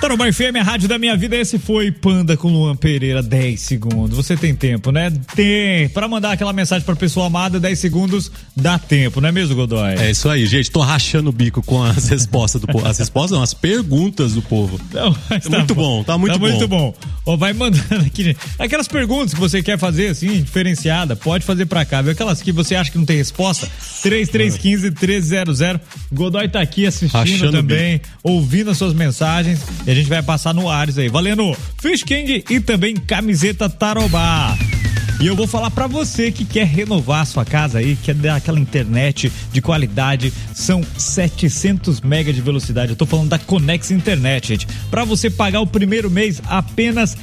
Tarobá FM, a rádio da minha vida. Esse foi Panda com Luan Pereira, 10 segundos. Você tem tempo, né? Tem. Pra mandar aquela mensagem pra pessoa amada, 10 segundos dá tempo, não é mesmo, Godoy? É isso aí, gente. Tô rachando o bico com as respostas do povo. As respostas não, as perguntas do povo. Não, tá muito bom, tá muito bom. Muito bom. Ó, vai mandando aqui, gente. Aquelas perguntas que você quer fazer, assim, diferenciada, pode fazer pra cá, viu? Aquelas que você acha que não tem resposta, 3315-1300. Godoy tá aqui assistindo rachando também, ouvindo as suas mensagens. E a gente vai passar no Ares aí, valendo Fish King e também camiseta Tarobá. E eu vou falar pra você que quer renovar a sua casa aí, quer dar aquela internet de qualidade, são 700 mega de velocidade. Eu tô falando da Conex Internet, gente. Pra você pagar o primeiro mês, apenas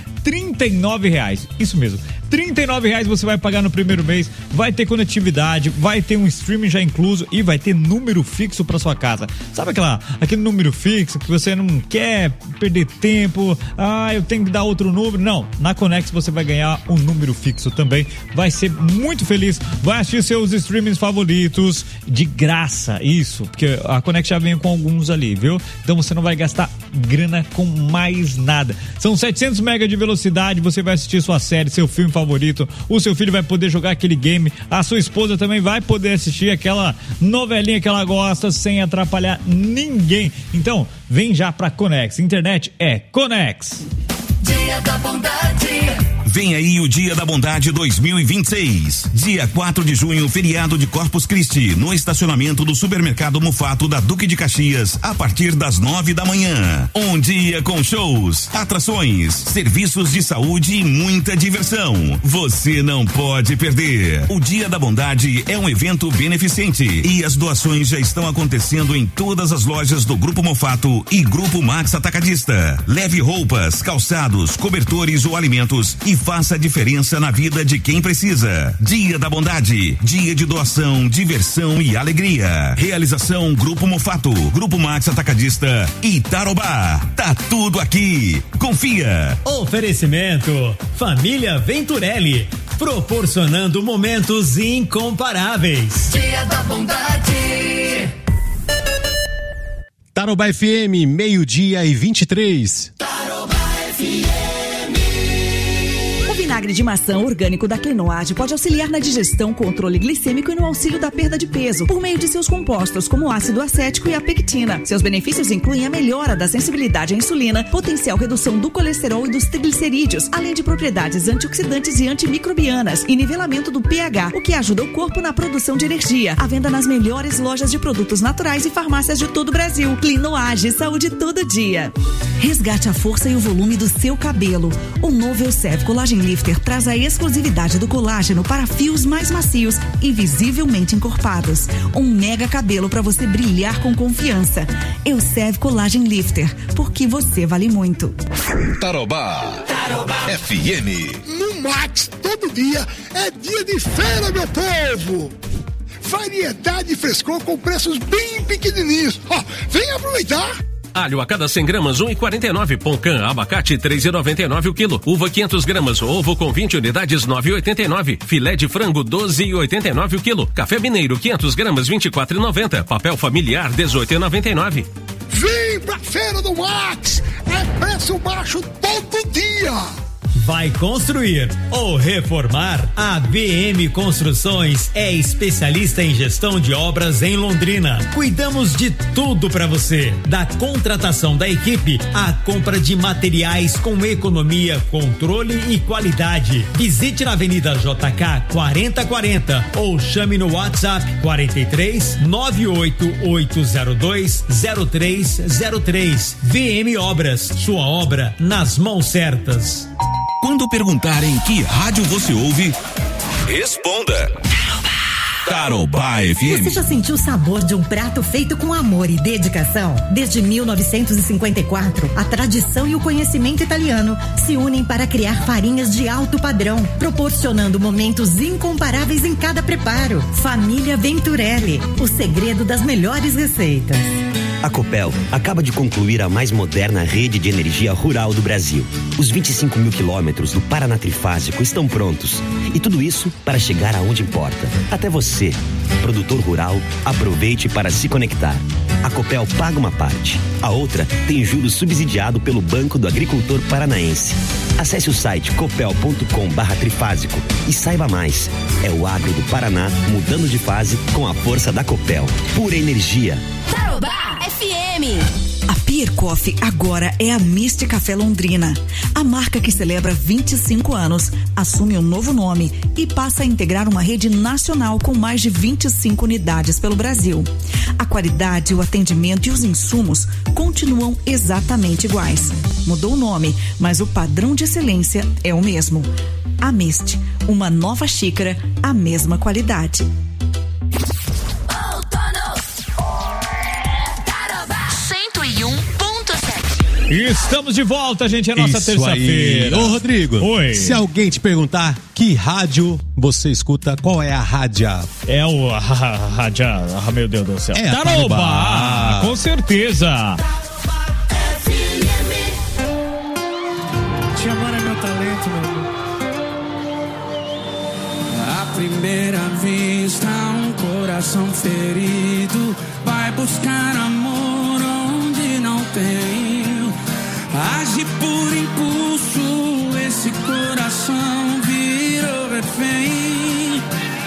R$39. Isso mesmo. R$39 você vai pagar no primeiro mês, vai ter conectividade, vai ter um streaming já incluso e vai ter número fixo pra sua casa. Sabe aquele número fixo que você não quer perder tempo, eu tenho que dar outro número? Não, na Conex você vai ganhar um número fixo também, vai ser muito feliz, vai assistir seus streamings favoritos de graça, isso, porque a Conex já vem com alguns ali, viu? Então você não vai gastar grana com mais nada. São 700 mega de velocidade, você vai assistir sua série, seu filme favorito, o seu filho vai poder jogar aquele game, a sua esposa também vai poder assistir aquela novelinha que ela gosta sem atrapalhar ninguém. Então, vem já pra Conex. Internet é Conex. Dia da Bondade. Vem aí o Dia da Bondade 2026. Dia 4 de junho, feriado de Corpus Christi, no estacionamento do Supermercado Mufato da Duque de Caxias, a partir das 9 da manhã. Um dia com shows, atrações, serviços de saúde e muita diversão. Você não pode perder. O Dia da Bondade é um evento beneficente e as doações já estão acontecendo em todas as lojas do Grupo Mufato e Grupo Max Atacadista. Leve roupas, calçados, cobertores ou alimentos e faça a diferença na vida de quem precisa. Dia da Bondade, dia de doação, diversão e alegria. Realização Grupo Mufato, Grupo Max Atacadista e Tarobá. Tá tudo aqui. Confia. Oferecimento Família Venturelli, proporcionando momentos incomparáveis. Dia da Bondade. Tarobá FM, 12:23. Tarobá FM. O vinagre de maçã orgânico da Clenoade pode auxiliar na digestão, controle glicêmico e no auxílio da perda de peso, por meio de seus compostos como o ácido acético e a pectina. Seus benefícios incluem a melhora da sensibilidade à insulina, potencial redução do colesterol e dos triglicerídeos, além de propriedades antioxidantes e antimicrobianas e nivelamento do pH, o que ajuda o corpo na produção de energia. À venda nas melhores lojas de produtos naturais e farmácias de todo o Brasil. Clenoade, saúde todo dia. Resgate a força e o volume do seu cabelo. O novo Elsev Collagen Lifter traz a exclusividade do colágeno para fios mais macios e visivelmente encorpados. Um mega cabelo para você brilhar com confiança. Elsev Collagen Lifter, porque você vale muito. Tarobá FM. No Max, todo dia é dia de feira, meu povo. Variedade e frescor com preços bem pequenininhos. Vem aproveitar. Alho a cada 100 gramas, 1,49. Pão-can, abacate, 3,99 o quilo. Uva, 500 gramas. Ovo com 20 unidades, 9,89. Filé de frango, 12,89 o quilo. Café mineiro, 500 gramas, 24,90. Papel familiar, 18,99. Vem pra Feira do Max. É preço baixo todo dia. Vai construir ou reformar? A BM Construções é especialista em gestão de obras em Londrina. Cuidamos de tudo para você, da contratação da equipe à compra de materiais com economia, controle e qualidade. Visite na Avenida JK 4040 ou chame no WhatsApp 43 98802 0303. VM Obras, sua obra nas mãos certas. Quando perguntarem que rádio você ouve, responda. Tarobá FM. Você já sentiu o sabor de um prato feito com amor e dedicação? Desde 1954, a tradição e o conhecimento italiano se unem para criar farinhas de alto padrão, proporcionando momentos incomparáveis em cada preparo. Família Venturelli, o segredo das melhores receitas. A Copel acaba de concluir a mais moderna rede de energia rural do Brasil. Os 25 mil quilômetros do Paraná Trifásico estão prontos. E tudo isso para chegar aonde importa. Até você, produtor rural, aproveite para se conectar. A Copel paga uma parte. A outra tem juros subsidiado pelo Banco do Agricultor Paranaense. Acesse o site copel.com/trifásico e saiba mais. É o agro do Paraná mudando de fase com a força da Copel. Pura energia. Tarobá FM. A Pier Coffee agora é a Mist Café Londrina. A marca que celebra 25 anos assume um novo nome e passa a integrar uma rede nacional com mais de 25 unidades pelo Brasil. A qualidade, o atendimento e os insumos continuam exatamente iguais. Mudou o nome, mas o padrão de excelência é o mesmo. A Mist, uma nova xícara, a mesma qualidade. Estamos de volta, gente, é nossa terça-feira. Ô, Rodrigo. Oi. Se alguém te perguntar que rádio você escuta, qual é a rádio? É o rádio, meu Deus do céu. É Tarobá, com certeza. Te amar é meu talento, meu amor. À primeira vista, um coração ferido vai buscar amor onde não tem. Age por impulso, esse coração virou refém.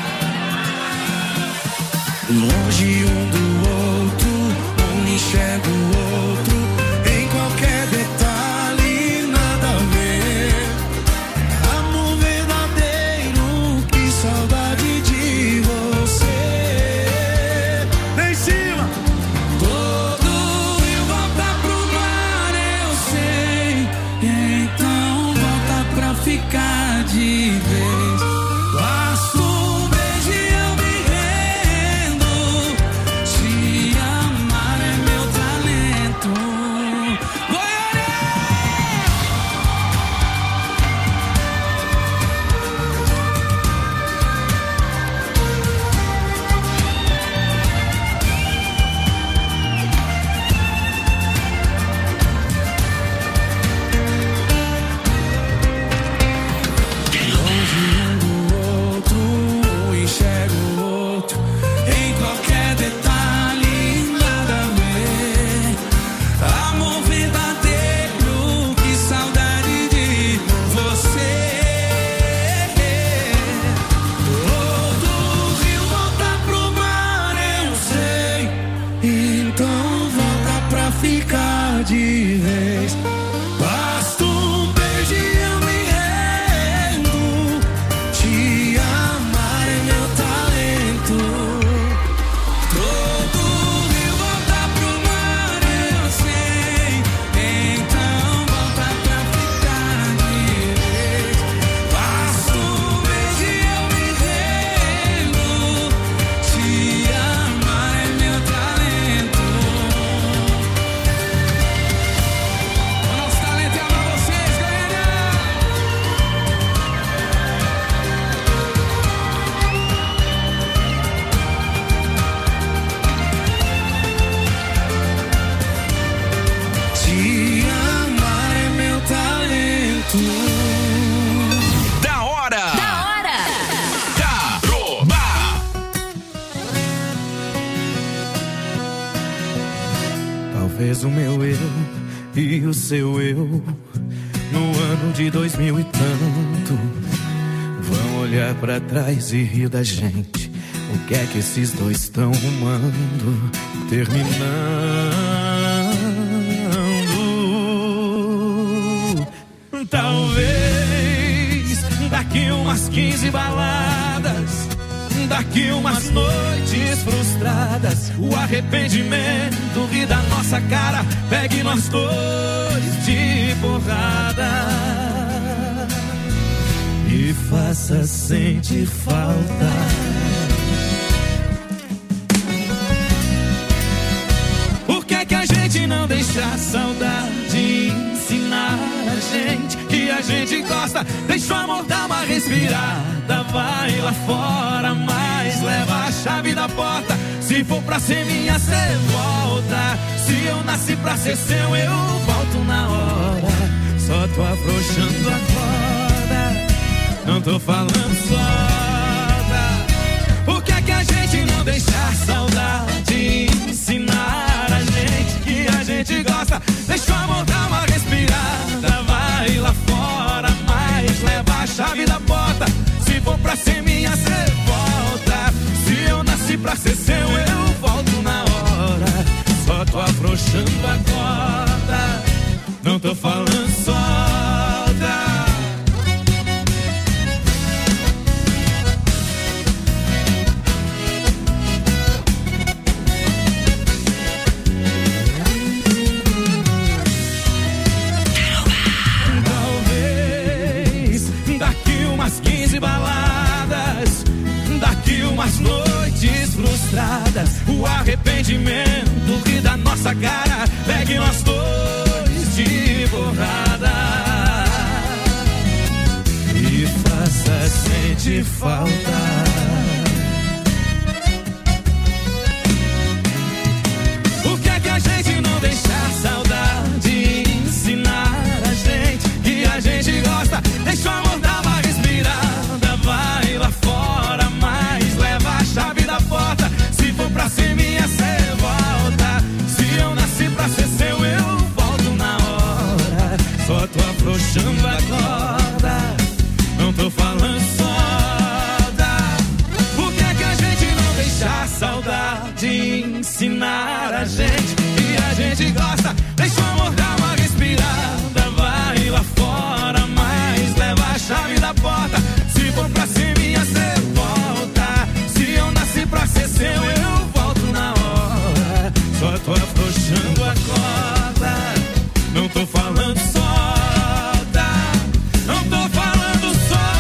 Longe um do outro, um enxerga o outro. Em qualquer detalhe, nada a ver. Amor verdadeiro, que saudade de você. Lá em cima. Ficar de vez. Basta um beijo e eu me rendo. Te amar é meu talento. De vez, basta um beijo e eu me rendo. Te amar é meu talento. Todo rio volta pro mar, eu sei. Então volta pra ficar de vez. Basta um beijo e eu me rendo. Te amar é meu talento. Da hora! Tarobá! Talvez o meu eu e o seu eu no ano de 2000 e tanto vão olhar pra trás e rir da gente. O que é que esses dois estão rumando, terminando? Talvez daqui umas 15 baladas, daqui umas noites frustradas, o arrependimento ri da nossa cara, pegue nós dois de porrada e faça sentir falta. Por que que a gente não deixa a saudade ensinar a gente que a gente gosta? Deixa o amor dar uma respirada, vai lá fora, mas leva a chave da porta. Se for pra ser minha, cê volta. Se eu nasci pra ser seu, eu volto na hora. Só tô afrouxando a corda, não tô falando solta. Por que que a gente não deixa a saudade ensinar gosta, deixa o amor dar uma respirada. Vai lá fora, mas leva a chave da porta. Se for pra ser minha, cê volta. Se eu nasci pra ser seu, eu volto na hora. Só tô afrouxando a corda, não tô falando solta. Talvez daqui umas 15 baladas, daqui umas noites frustradas, o arrependimento ri da nossa cara, pegue nós dois de borrada e faça sentir falta. Por que é que a gente não deixa a saudade ensinar a gente que a gente gosta? Deixa o amor dar uma respirada. Vai lá fora, mas leva a chave da porta. Se for pra ser minha, cê volta. Se eu nasci pra ser seu, eu volto na hora. Só tô afrouxando a corda, não tô falando solta. Por que é que a gente não deixa a saudade ensinar a gente que a gente gosta? Deixa o amor dar uma respirada. Vai lá fora, mas leva a chave da porta. Se for pra ser minha, cê volta. Se eu nasci pra ser seu, eu volto na hora. Só tô afrouxando a corda, não tô falando solta. Não tô falando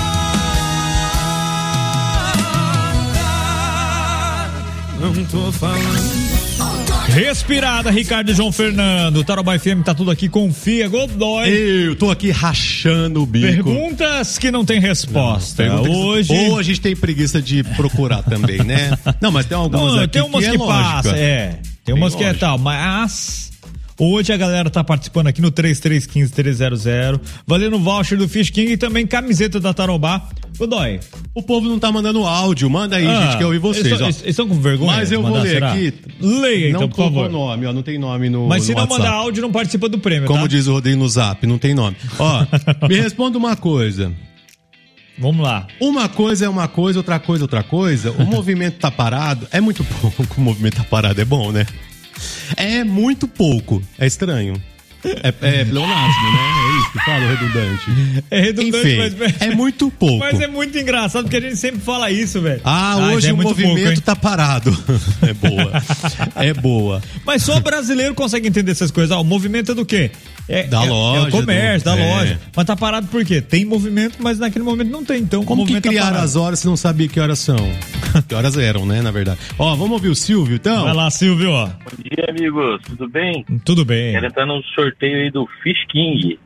solta. Não tô falando. Respirada, Ricardo e João Fernando. Tarobá FM tá tudo aqui, confia, Godoy. Eu tô aqui rachando o bico. Perguntas que não tem resposta. Não, hoje... Ou a gente tem preguiça de procurar também, né? Não, mas tem algumas aqui tem umas que passa, tem umas que é tal, mas... Hoje a galera tá participando aqui no 3315-300, valendo voucher do Fish King e também camiseta da Tarobá. Godoy, o povo não tá mandando áudio, manda aí, gente, que eu ouvi vocês. Eles estão com vergonha? Mas eu vou ler aqui. Leia então, por favor. Não nome, ó, não tem nome no Mas se no não WhatsApp. mandar áudio, não participa do prêmio, Como tá? diz o Rodrigo no Zap, não tem nome. Ó, me responda uma coisa. Vamos lá. Uma coisa é uma coisa, outra coisa é outra coisa. O movimento tá parado, é muito pouco. O movimento tá parado, é bom, né? É muito pouco, é estranho. É pleonasmo, né? É isso que fala, redundante. É redundante, enfim, mas... é muito pouco. Mas é muito engraçado, porque a gente sempre fala isso, velho. Hoje o movimento pouco, tá parado. É boa. É boa. Mas só brasileiro consegue entender essas coisas. O movimento é do quê? Da loja. É o comércio, da loja. Mas tá parado por quê? Tem movimento, mas naquele momento não tem. Então, como que criaram as horas se não sabia que horas são? Que horas eram, né, na verdade. Ó, vamos ouvir o Silvio, então? Vai lá, Silvio, ó. Bom dia, amigos. Tudo bem? Tudo bem. Quero entrar no sorteio aí do Fish King.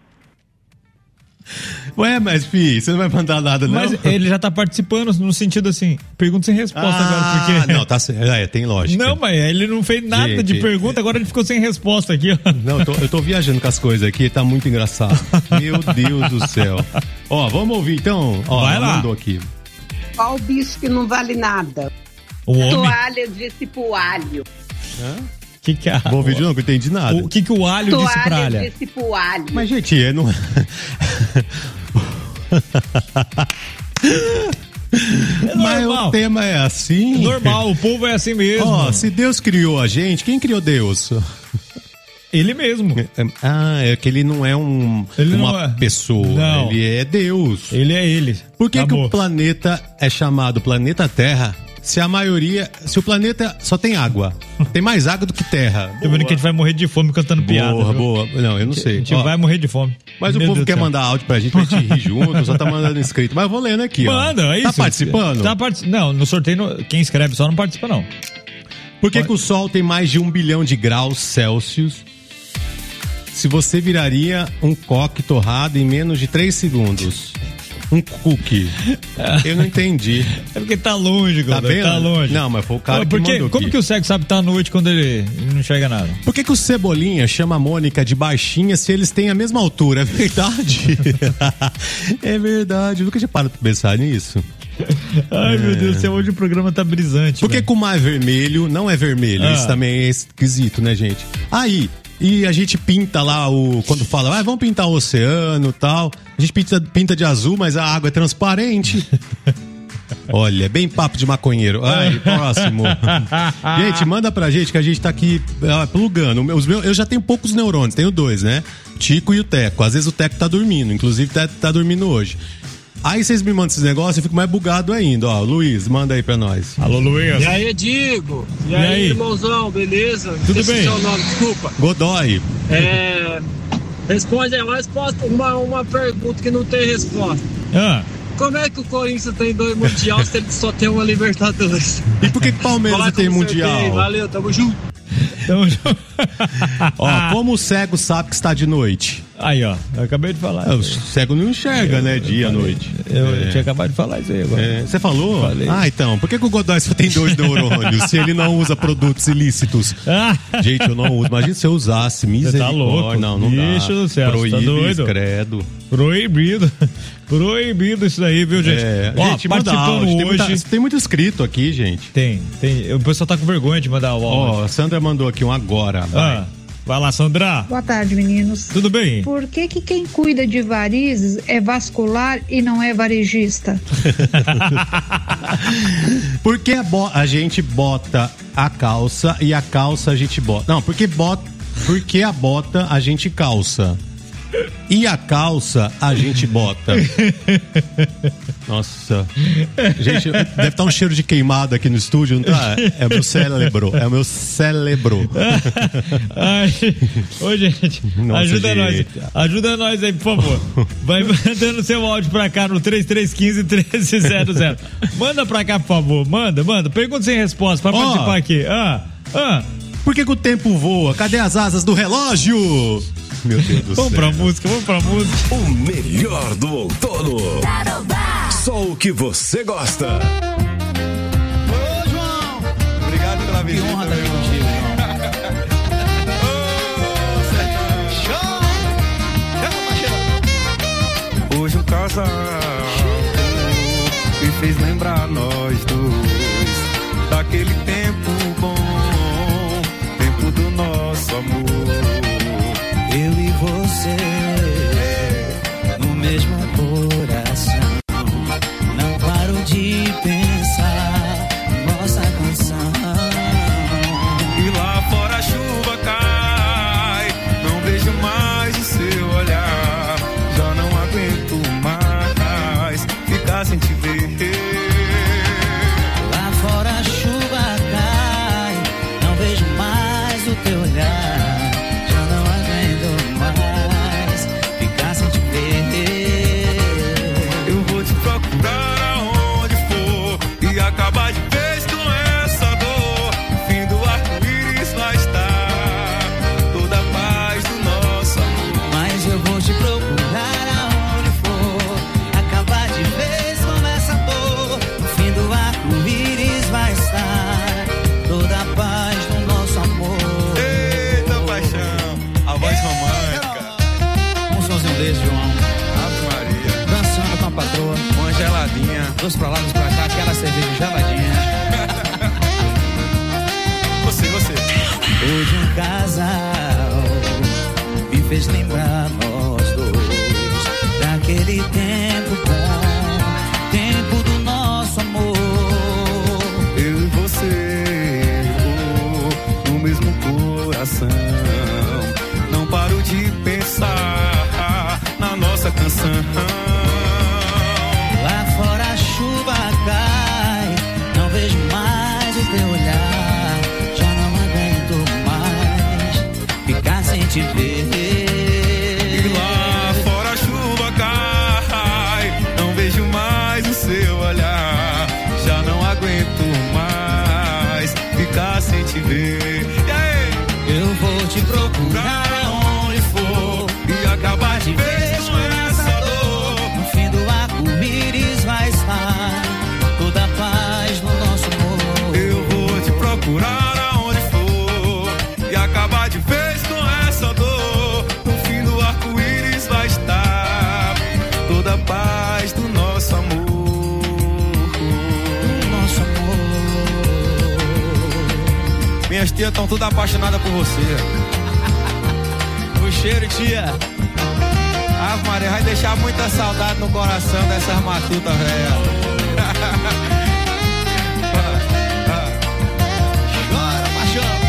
Ué, mas, filho, você não vai mandar nada, não? Mas ele já tá participando no sentido assim, pergunta sem resposta agora, porque... Não, tá certo, tem lógica. Não, mas ele não fez nada de pergunta, agora ele ficou sem resposta aqui, ó. Não, eu tô viajando com as coisas aqui, tá muito engraçado. Meu Deus do céu. Ó, vamos ouvir então? Ó, vai lá. Mandou aqui. Qual bicho que não vale nada? O homem? Toalha disse pro alho. Hã? Que é? Vou ouvir de novo, não entendi nada. O que o alho disse pra alha? Toalha disse pro alho. Mas, gente, não... Mas o tema é assim. Normal, o povo é assim mesmo. Ó, se Deus criou a gente, quem criou Deus? Ele mesmo. É que ele não é uma pessoa. Não. Ele é Deus. Ele é ele. Por que o planeta é chamado planeta Terra? Se o planeta só tem água, tem mais água do que terra. Tô vendo que a gente vai morrer de fome cantando piada. Boa. Não, eu não sei. A gente vai morrer de fome. Mas o povo quer mandar áudio pra gente rir junto, só tá mandando inscrito. Mas eu vou lendo aqui, Manda, é isso. Tá participando? Não, no sorteio, quem escreve só não participa, não. Por que o Sol tem mais de 1 bilhão de graus Celsius? Se você viraria um coque torrado em menos de 3 segundos. Um cookie. Eu não entendi. É porque tá longe, Godoy, tá longe. Não, mas foi o cara que mandou como aqui. que o cego sabe que tá à noite quando ele não enxerga nada? Por que o Cebolinha chama a Mônica de baixinha se eles têm a mesma altura? É verdade. É verdade. Eu nunca tinha parado pra pensar nisso. Ai, meu Deus do céu, hoje o programa tá brisante. Por que o mar vermelho não é vermelho? Isso também é esquisito, né, gente? Aí, E a gente pinta lá quando fala, vamos pintar o oceano e tal. A gente pinta de azul, mas a água é transparente. Olha, é bem papo de maconheiro. Ai, próximo. Gente, manda pra gente que a gente tá aqui plugando. Eu já tenho poucos neurônios, tenho 2, né? Tico e o Teco. Às vezes o Teco tá dormindo, inclusive tá dormindo hoje. Aí vocês me mandam esses negócios e eu fico mais bugado ainda, ó. Luiz, manda aí pra nós. Alô, Luiz. E aí, Digo? E aí, irmãozão, beleza? Tudo bem? Seu nome, desculpa. Godoy. Responde aí uma pergunta que não tem resposta. Como é que o Corinthians tem 2 mundial se ele só tem uma Libertadores? E por que o Palmeiras tem mundial? Valeu, tamo junto. Ó, como o cego sabe que está de noite? Aí, ó, eu acabei de falar. O cego não enxerga, né? Dia, noite. Eu tinha acabado de falar isso aí agora. Você falou? Falei. Então, por que o Godoy só tem 2 neurônios se ele não usa produtos ilícitos? Gente, eu não uso. Imagina se eu usasse, misericórdia. Você tá louco? Não dá. Bicho do céu, Proíbe, tá doido? credo. Proibido isso daí, viu, gente? Ó, gente, participando hoje... Tem muito inscrito aqui, gente. Tem. O pessoal tá com vergonha de mandar o áudio. Ó, a Sandra mandou aqui um agora. Vai lá, Sandra. Boa tarde, meninos. Tudo bem? Por que quem cuida de varizes é vascular e não é varejista? Porque a gente bota a calça e a calça a gente bota. Não, porque a bota a gente calça. E a calça a gente bota. Nossa. Gente, deve estar um cheiro de queimado aqui no estúdio, não tá? É o meu cérebro. Ô, gente, nossa, ajuda nós. Ajuda nós aí, por favor. Vai mandando seu áudio pra cá no 3315-1300. Manda pra cá, por favor. Manda. Pergunta sem resposta pra participar aqui. Por que o tempo voa? Cadê as asas do relógio? Meu Deus do céu. Vamos pra música. O melhor do outono. Só o que você gosta. Ô, João. Obrigado pela visita. Que honra estar aqui contigo, João. Hoje um casal me fez lembrar nós 2 daquele tempo bom, tempo do nosso amor. Eu e você, no mesmo coração. Não paro de pensar nossa canção. E lá fora a chuva cai, não vejo mais o seu olhar. Já não aguento mais ficar sem te ver. Lá fora a chuva cai, não vejo mais o teu olhar. Acabar de vez com essa dor. No fim do arco-íris vai estar toda a paz do nosso amor. Mas eu vou te procurar aonde for. Acabar de vez com essa dor. No fim do arco-íris vai estar toda a paz do nosso amor. Eita paixão, a voz romântica. Um somzinho desse, João. Ave Maria. Dançando com a patroa, uma geladinha. Dois pra lá, dois pra cá, aquela cerveja geladinha. Você. Hoje um casal me fez lembrar nós 2 daquele tempo bom, tempo do nosso amor. Eu e você, no mesmo coração. Não paro de pensar na nossa canção. Lá fora a chuva cai, não vejo mais o teu olhar. Já não aguento mais ficar sem te ver. E lá fora a chuva cai, não vejo mais o seu olhar. Já não aguento mais ficar sem te ver. Eu vou te procurar aonde for e acabar de vez com essa dor. No fim do arco-íris vai estar toda a paz no nosso amor. Eu vou te procurar aonde for e acabar de vez com essa dor. No fim do arco-íris vai estar toda a paz do nosso amor. Do nosso amor. Minhas tias estão todas apaixonadas por você. o cheiro, tia. Ave Maria, vai deixar muita saudade no coração dessas matutas, velho. Chora, paixão.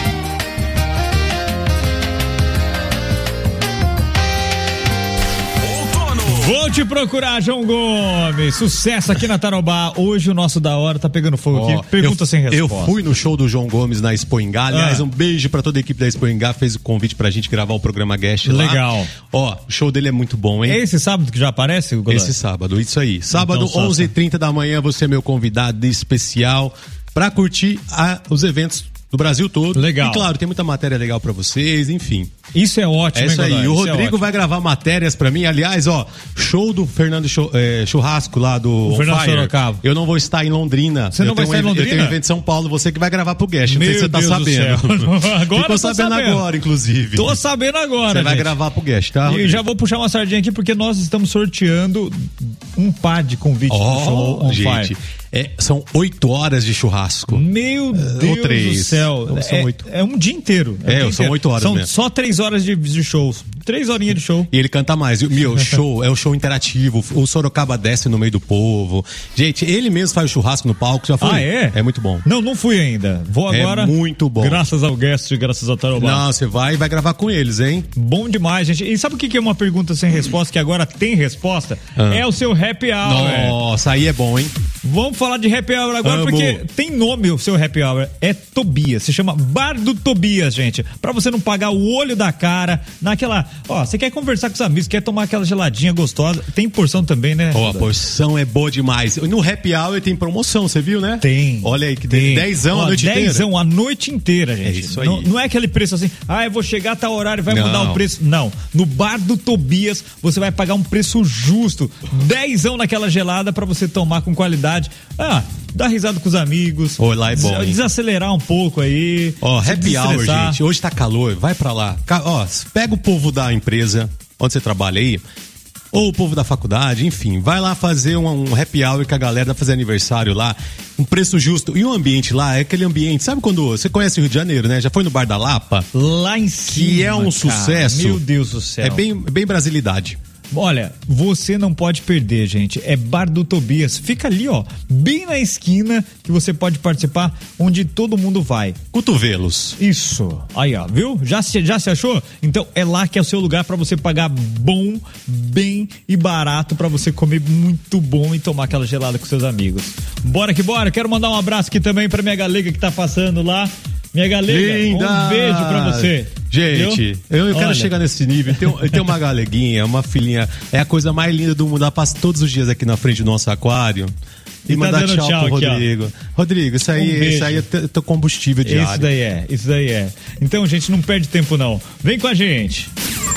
Vou te procurar, João Gomes. Sucesso aqui na Tarobá. Hoje o nosso Da Hora tá pegando fogo aqui. Pergunta sem resposta. Eu fui no show do João Gomes na Expo Ingá. Aliás, um beijo pra toda a equipe da Expo Ingá. Fez o convite pra gente gravar o programa Guest lá. Legal. Ó, o show dele é muito bom, hein? É esse sábado que já aparece, Godoy? Esse sábado, isso aí. Sábado, Então, 11h30 da manhã, você é meu convidado especial pra curtir os eventos do Brasil todo. Legal. E claro, tem muita matéria legal pra vocês, enfim. Isso é ótimo, É isso hein, aí. Godoy? O Isso Rodrigo vai gravar matérias pra mim. Aliás, ó, show do Fernando Churrasco lá do O Fernando Fire. Sorocaba. Eu não vou estar em Londrina. Você não vai estar em Londrina? Eu tenho um evento em São Paulo, você que vai gravar pro Guest. Não sei se você tá Deus do sabendo. céu. Agora Ficou sabendo agora, inclusive. Tô sabendo agora, Você vai gente. gravar pro Guest, tá? E Rodrigo? já vou puxar uma sardinha aqui, porque nós estamos sorteando um par de convites pro show On gente, Fire. são 8 horas de churrasco. Meu Deus Ou 3. do céu. Então, são 8. É um dia inteiro. São 8 horas São mesmo. só 3 horas de shows. 3 horinhas de show. E ele canta mais. Meu, show é um show interativo. O Sorocaba desce no meio do povo. Gente, ele mesmo faz o churrasco no palco. Já foi? Ah, é? É muito bom. Não fui ainda. Vou agora. É muito bom. Graças ao Guest, graças ao Tarobá. Não, você vai gravar com eles, hein? Bom demais, gente. E sabe o que é uma pergunta sem resposta, que agora tem resposta? É o seu happy hour. Nossa, aí é bom, hein? Vamos falar de happy hour agora, porque tem nome o seu happy hour. É Tobias. Se chama Bar do Tobias, gente. Pra você não pagar o olho da cara naquela... Ó, você quer conversar com os amigos, quer tomar aquela geladinha gostosa. Tem porção também, né? Ó, a porção é boa demais. No happy hour tem promoção, você viu, né? Tem. Olha aí, que tem 10zão a noite inteira. 10zão a noite inteira, gente. É isso aí. Não é aquele preço assim, eu vou chegar a tal horário e vai Não. mudar o preço. Não. No Bar do Tobias, você vai pagar um preço justo. 10zão naquela gelada pra você tomar com qualidade. Dar risada com os amigos. Lá é bom, hein? Desacelerar um pouco aí. Ó, happy hour, gente. Hoje tá calor, vai pra lá. Ó, pega o povo da empresa onde você trabalha aí, ou o povo da faculdade, enfim, vai lá fazer um happy hour com a galera, vai fazer aniversário lá, um preço justo. E o ambiente lá é aquele ambiente, sabe quando você conhece o Rio de Janeiro, né? Já foi no Bar da Lapa? Lá em cima, que é um sucesso. Meu Deus do céu. É bem brasilidade. Olha, você não pode perder, gente. É Bar do Tobias. Fica ali, ó, bem na esquina que você pode participar, onde todo mundo vai. Cotovelos. Isso. Aí, ó, viu? Já se achou? Então é lá que é o seu lugar pra você pagar bom, bem e barato pra você comer muito bom e tomar aquela gelada com seus amigos. Bora que bora. Quero mandar um abraço aqui também pra minha galega que tá passando lá. Minha galega, linda. Um beijo pra você. Gente, eu quero chegar nesse nível. Tem uma galeguinha, uma filhinha. É a coisa mais linda do mundo. Ela passa todos os dias aqui na frente do nosso aquário. E tá mandar dando tchau pro aqui, Rodrigo. Rodrigo, isso aí é teu combustível diário. Isso daí é. Então, gente, não perde tempo não. Vem com a gente.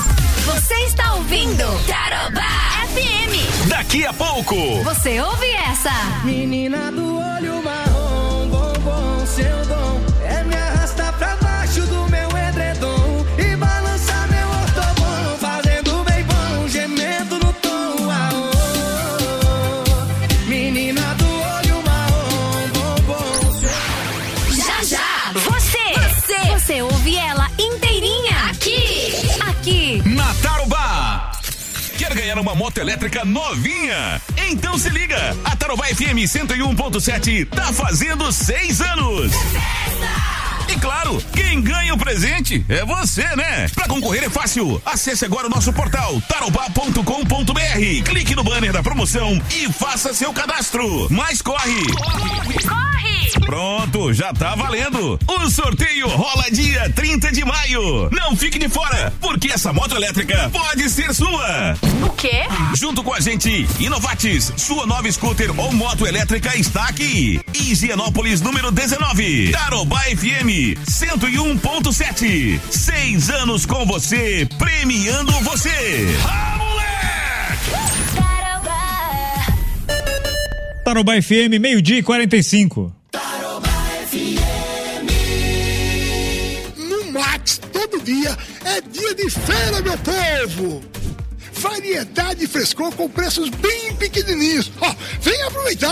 Você está ouvindo Tarobá FM. Daqui a pouco. Você ouve essa? Menina do olho marrom, bombom, seu dom é me arrastar pra baixo do meu edredom e balançar meu ortobom, fazendo bem bom, gemendo no tom. Menina do olho marrom, bombom, Já. Você ouve ela inteirinha aqui. Na Tarobá. Quer ganhar uma moto elétrica novinha? Então se liga, a Tarobá FM 101.7 tá fazendo 6 anos. E claro, quem ganha o presente é você, né? Pra concorrer é fácil. Acesse agora o nosso portal tarobá.com.br. Clique no banner da promoção e faça seu cadastro. Mas corre! Pronto, já tá valendo. O sorteio rola dia 30 de maio. Não fique de fora, porque essa moto elétrica pode ser sua. O quê? Junto com a gente, Inovatis, sua nova scooter ou moto elétrica está aqui. Higienópolis número 19, Tarobá FM 101.7. 6 anos com você, premiando você. Tarobá FM, 12:45. No Max, todo dia é dia de feira, meu povo! Variedade e frescor com preços bem pequenininhos. Ó, vem aproveitar!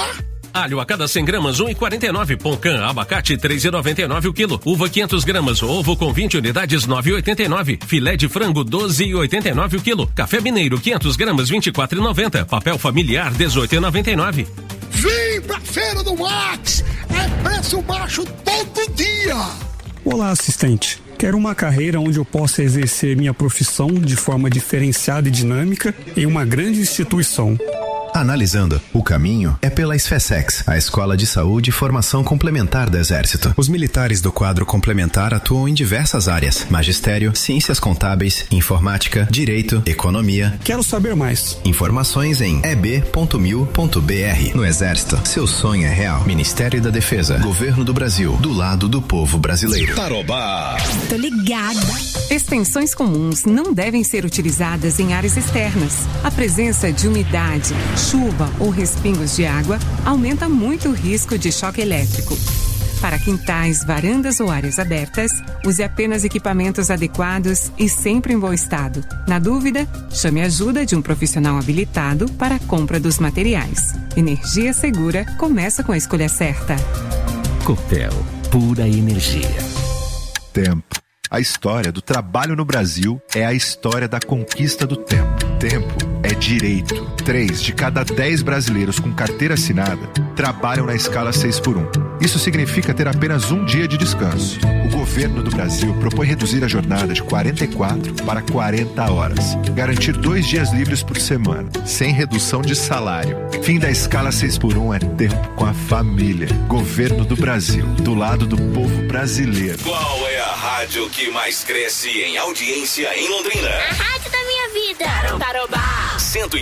Alho a cada 100 gramas, 1,49. Pão-can, abacate, 3,99 o quilo. Uva 500 gramas, ovo com 20 unidades, 9,89. Filé de frango, 12,89 o quilo. Café Mineiro, 500 gramas, 24,90. Papel familiar, 18,99. Vem pra Feira do Max! É preço baixo todo dia! Olá, assistente. Quero uma carreira onde eu possa exercer minha profissão de forma diferenciada e dinâmica em uma grande instituição. Analisando, o caminho é pela SFSEX, a Escola de Saúde e Formação Complementar do Exército. Os militares do quadro complementar atuam em diversas áreas: magistério, ciências contábeis, informática, direito, economia. Quero saber mais. Informações em eb.mil.br. No Exército, seu sonho é real. Ministério da Defesa, Governo do Brasil, do lado do povo brasileiro. Tarobá. Tô ligada. Extensões comuns não devem ser utilizadas em áreas externas. A presença de umidade, chuva ou respingos de água aumenta muito o risco de choque elétrico. Para quintais, varandas ou áreas abertas, use apenas equipamentos adequados e sempre em bom estado. Na dúvida, chame a ajuda de um profissional habilitado para a compra dos materiais. Energia segura começa com a escolha certa. Copel, pura energia. Tempo. A história do trabalho no Brasil é a história da conquista do tempo. Tempo é direito. 3 de cada 10 brasileiros com carteira assinada trabalham na escala 6x1. Isso significa ter apenas um dia de descanso. O governo do Brasil propõe reduzir a jornada de 44 para 40 horas. Garantir 2 dias livres por semana, sem redução de salário. Fim da escala 6x1 é tempo com a família. Governo do Brasil, do lado do povo brasileiro. Qual é a rádio que mais cresce em audiência em Londrina? A rádio da minha vida. Tarobá.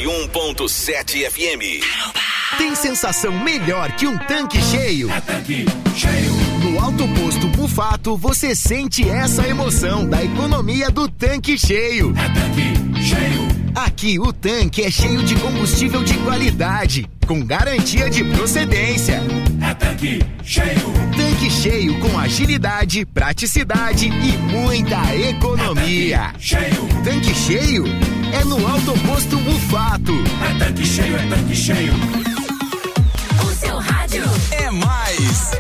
101.7 FM. Tarobá. Tem sensação melhor que um tanque cheio? É tanque cheio. No Alto Posto Mufato, você sente essa emoção da economia do tanque cheio. É tanque cheio. Aqui o tanque é cheio de combustível de qualidade, com garantia de procedência. É tanque cheio. Tanque cheio com agilidade, praticidade e muita economia. É tanque cheio. Tanque cheio é no Alto Posto Mufato. É tanque cheio, é tanque cheio. O seu rádio é mais.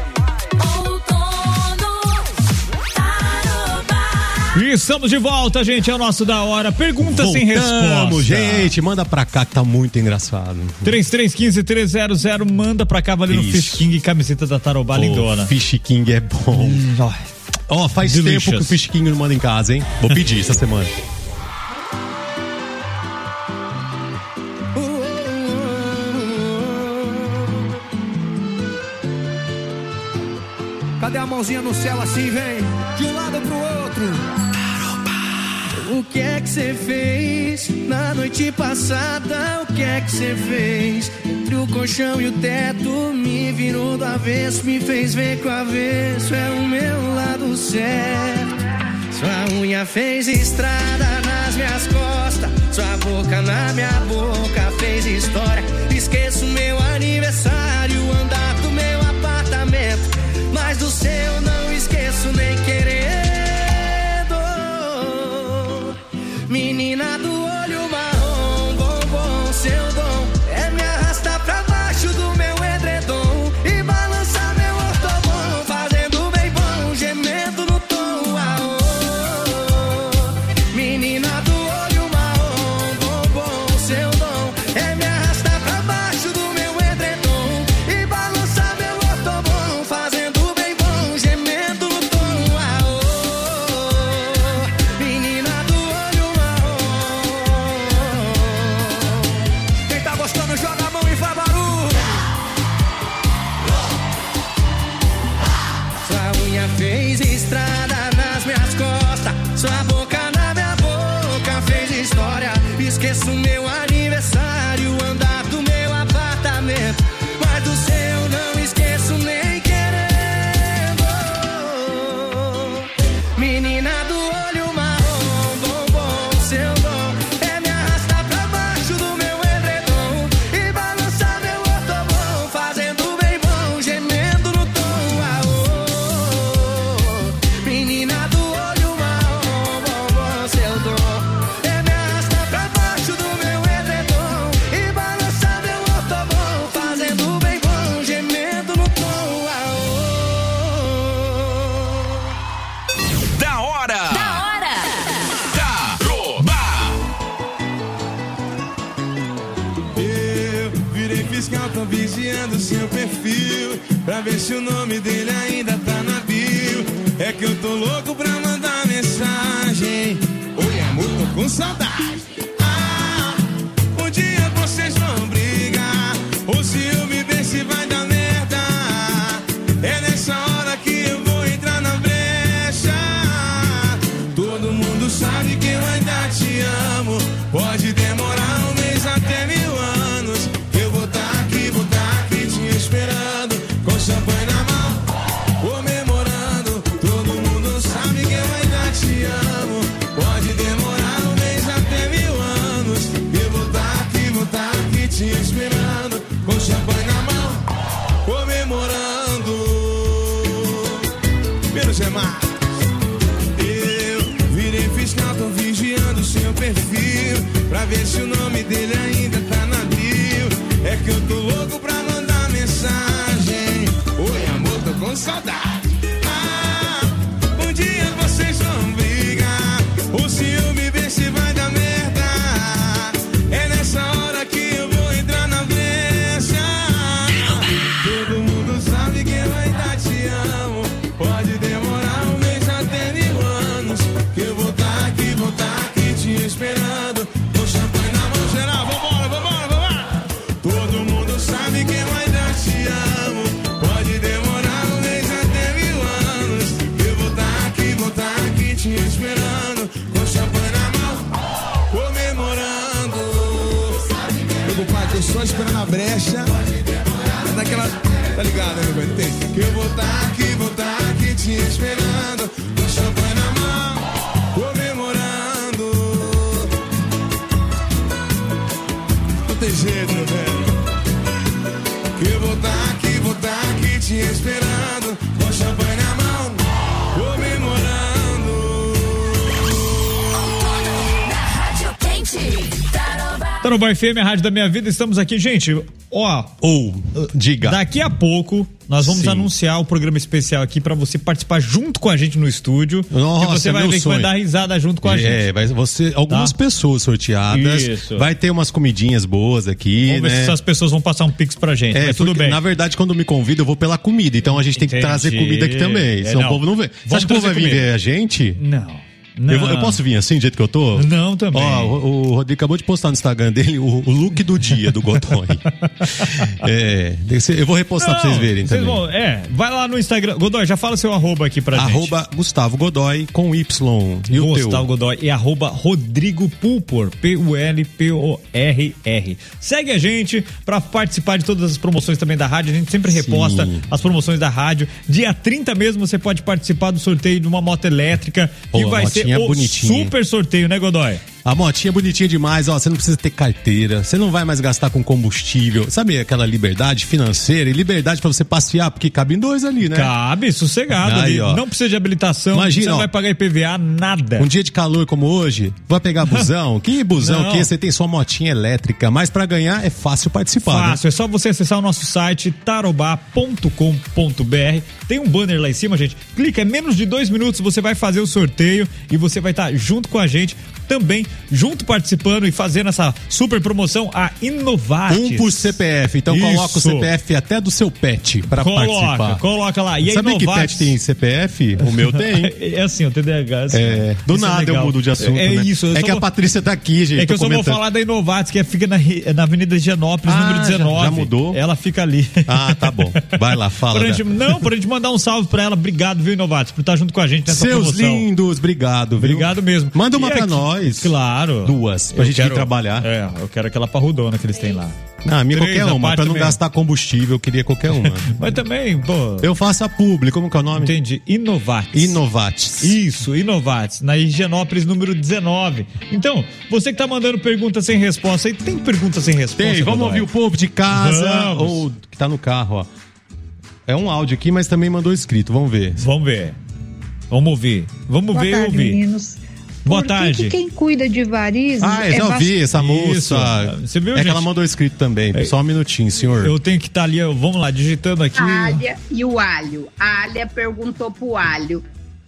E estamos de volta, gente, é o nosso Da Hora. Pergunta sem resposta. Gente, manda pra cá que tá muito engraçado. 3315-300, manda pra cá valendo Fish King, camiseta da Tarobá lindona. Fish King é bom. Ó, faz Delicious. tempo que o Fish King não manda em casa, hein? Vou pedir essa semana. Cadê a mãozinha no céu assim, vem? De um lado pro outro. O que é que você fez na noite passada? O que é que você fez? Entre o colchão e o teto, me virou do avesso, me fez ver que o avesso é o meu lado certo. Sua unha fez estrada nas minhas costas, sua boca na minha boca fez história. Esqueço meu aniversário, andar do meu apartamento, mas do seu não esqueço nem querendo. Menina do olho marrom, bombom, seu dom é me arrastar pra baixo do meu edredom e balançar meu ortobom, fazendo bem bom, gemendo no tom. Menina do olho marrom, bombom, seu dom é me arrastar pra baixo do meu edredom e balançar meu ortobom, fazendo bem bom, gemendo no tom. Menina do olho quem tá gostando, joga a mão e faz barulho. Sua unha fez estrada nas minhas costas, sua boca na minha boca fez história. Esqueço meu aniversário, andar do meu apartamento, mas do seu não esqueço nem querendo. Menina do olho marrom, bombom, seu dom é me arrastar pra baixo do meu edredom e balançar meu ortobom, fazendo bem bom, gemendo no tom. Menina do olho marrom, bombom, seu dom é me arrastar pra baixo do meu edredom fiscal, tô vigiando seu perfil pra ver se o nome dele ainda tá na bio. É que eu tô louco pra mandar mensagem. Oi, amor, tô com saudade. Um dia vocês vão brigar, ou se eu me ver se vai dar merda. É nessa hora que eu vou entrar na brecha. Todo mundo sabe que eu ainda te amo. Pode demorar um mês até 1000 anos. Eu vou tá aqui te esperando, com champanhe na mão, comemorando. Todo mundo sabe que eu ainda te amo. Pode demorar um mês até 1000 anos. Eu vou tá aqui te esperando, com champanhe na mão, comemorando. Menos é mais. Eu virei fiscal, tô vigiando seu perfil pra ver se o nome dele ainda tá na bio. É que eu tô louco pra mandar mensagem. Oi, amor, tô com saudade. Um dia vocês vão brigar, ou se eu me ver se vai dar merda. É nessa hora que eu vou entrar na brecha. Todo mundo sabe que eu ainda te amo. Pode demorar um mês até 1000 anos. Que eu vou tá aqui te esperando, com champanhe na mão. Geral, vambora. Todo mundo sabe que eu ainda te amo. Pode demorar um mês até 1000 anos. Eu vou tá aqui te esperando, com champanhe na mão, comemorando. Meu pai, tô só esperando a brecha. É daquela. Tá ligado, né, meu pai? Tem. Que eu vou tá aqui te esperando, com champanhe na mão, comemorando. Não tem jeito, meu velho. Que eu vou tá aqui te esperando, com champanhe na mão, comemorando. Na Rádio Quente, Tarobá FM, a rádio da minha vida, estamos aqui, gente, diga. Daqui a pouco nós vamos anunciar o programa especial aqui pra você participar junto com a gente no estúdio. Nossa, e você vai ver que vai dar risada junto com a gente. Algumas pessoas sorteadas. Isso. Vai ter umas comidinhas boas aqui, Vamos ver se essas pessoas vão passar um pix pra gente, mas tudo bem. Na verdade, quando me convida, eu vou pela comida, então a gente tem que trazer comida aqui também, senão o povo não vê. Você acha que o povo vai vir ver a gente? Não. Eu posso vir assim, do jeito que eu tô? Não, também. O Rodrigo acabou de postar no Instagram dele o look do dia do Godoy. Eu vou repostar pra vocês verem também. Vai lá no Instagram. Godoy, já fala seu arroba aqui pra gente. Gustavo Godoy com Y. E o Gustavo Godoy e Rodrigo Pulpor, Pulporr. Segue a gente pra participar de todas as promoções também da rádio. A gente sempre reposta as promoções da rádio. Dia 30 mesmo você pode participar do sorteio de uma moto elétrica que vai ser bonitinha. Super sorteio, né, Godoy? A motinha é bonitinha demais, você não precisa ter carteira, você não vai mais gastar com combustível, sabe aquela liberdade financeira e liberdade pra você passear, porque cabe em 2 ali, né? Cabe, sossegado ali, não precisa de habilitação, imagina, você não vai pagar IPVA, nada. Um dia de calor como hoje, vai pegar busão, que busão que você tem sua motinha elétrica, mas pra ganhar é fácil participar. Fácil, né? É só você acessar o nosso site tarobá.com.br, tem um banner lá em cima, gente, clica, é menos de 2 minutos, você vai fazer o sorteio e você vai estar junto com a gente, também junto participando e fazendo essa super promoção, a Inovatis. 1 por CPF, então coloca o CPF até do seu pet pra participar. Coloca lá. E sabe que pet tem CPF? O meu tem. É assim, o TDAH. Assim, do nada eu mudo de assunto, né? Isso. É que a Patrícia tá aqui, gente. É que eu só vou falar da Inovatis, que fica na Avenida Higienópolis, número 19. Já mudou? Ela fica ali. Tá bom. Vai lá, fala. Pra gente mandar um salve pra ela. Obrigado, viu, Inovatis, por estar junto com a gente nessa promoção. Seus lindos, obrigado, viu? Obrigado mesmo. Manda uma pra nós. Claro. 2, pra gente ir trabalhar. Eu quero aquela parrudona que eles têm lá. A minha qualquer uma, pra não gastar combustível, eu queria qualquer uma. Mas também, eu faço a publi, como que é o nome? Entendi, Inovatis. Isso, Inovatis, na Higienópolis número 19. Então, você que tá mandando pergunta sem resposta, aí tem pergunta sem resposta? Tem, vamos ouvir o povo de casa, ou que tá no carro, É um áudio aqui, mas também mandou escrito, vamos ver. Vamos ouvir e ouvir. Meninos. Boa tarde. Que quem cuida de varizes já ouvi essa moça. Você viu, gente? Que ela mandou escrito também. Só um minutinho, senhor. Eu tenho que estar ali, vamos lá, digitando aqui. A Alia e o Alho. A Alia perguntou pro Alho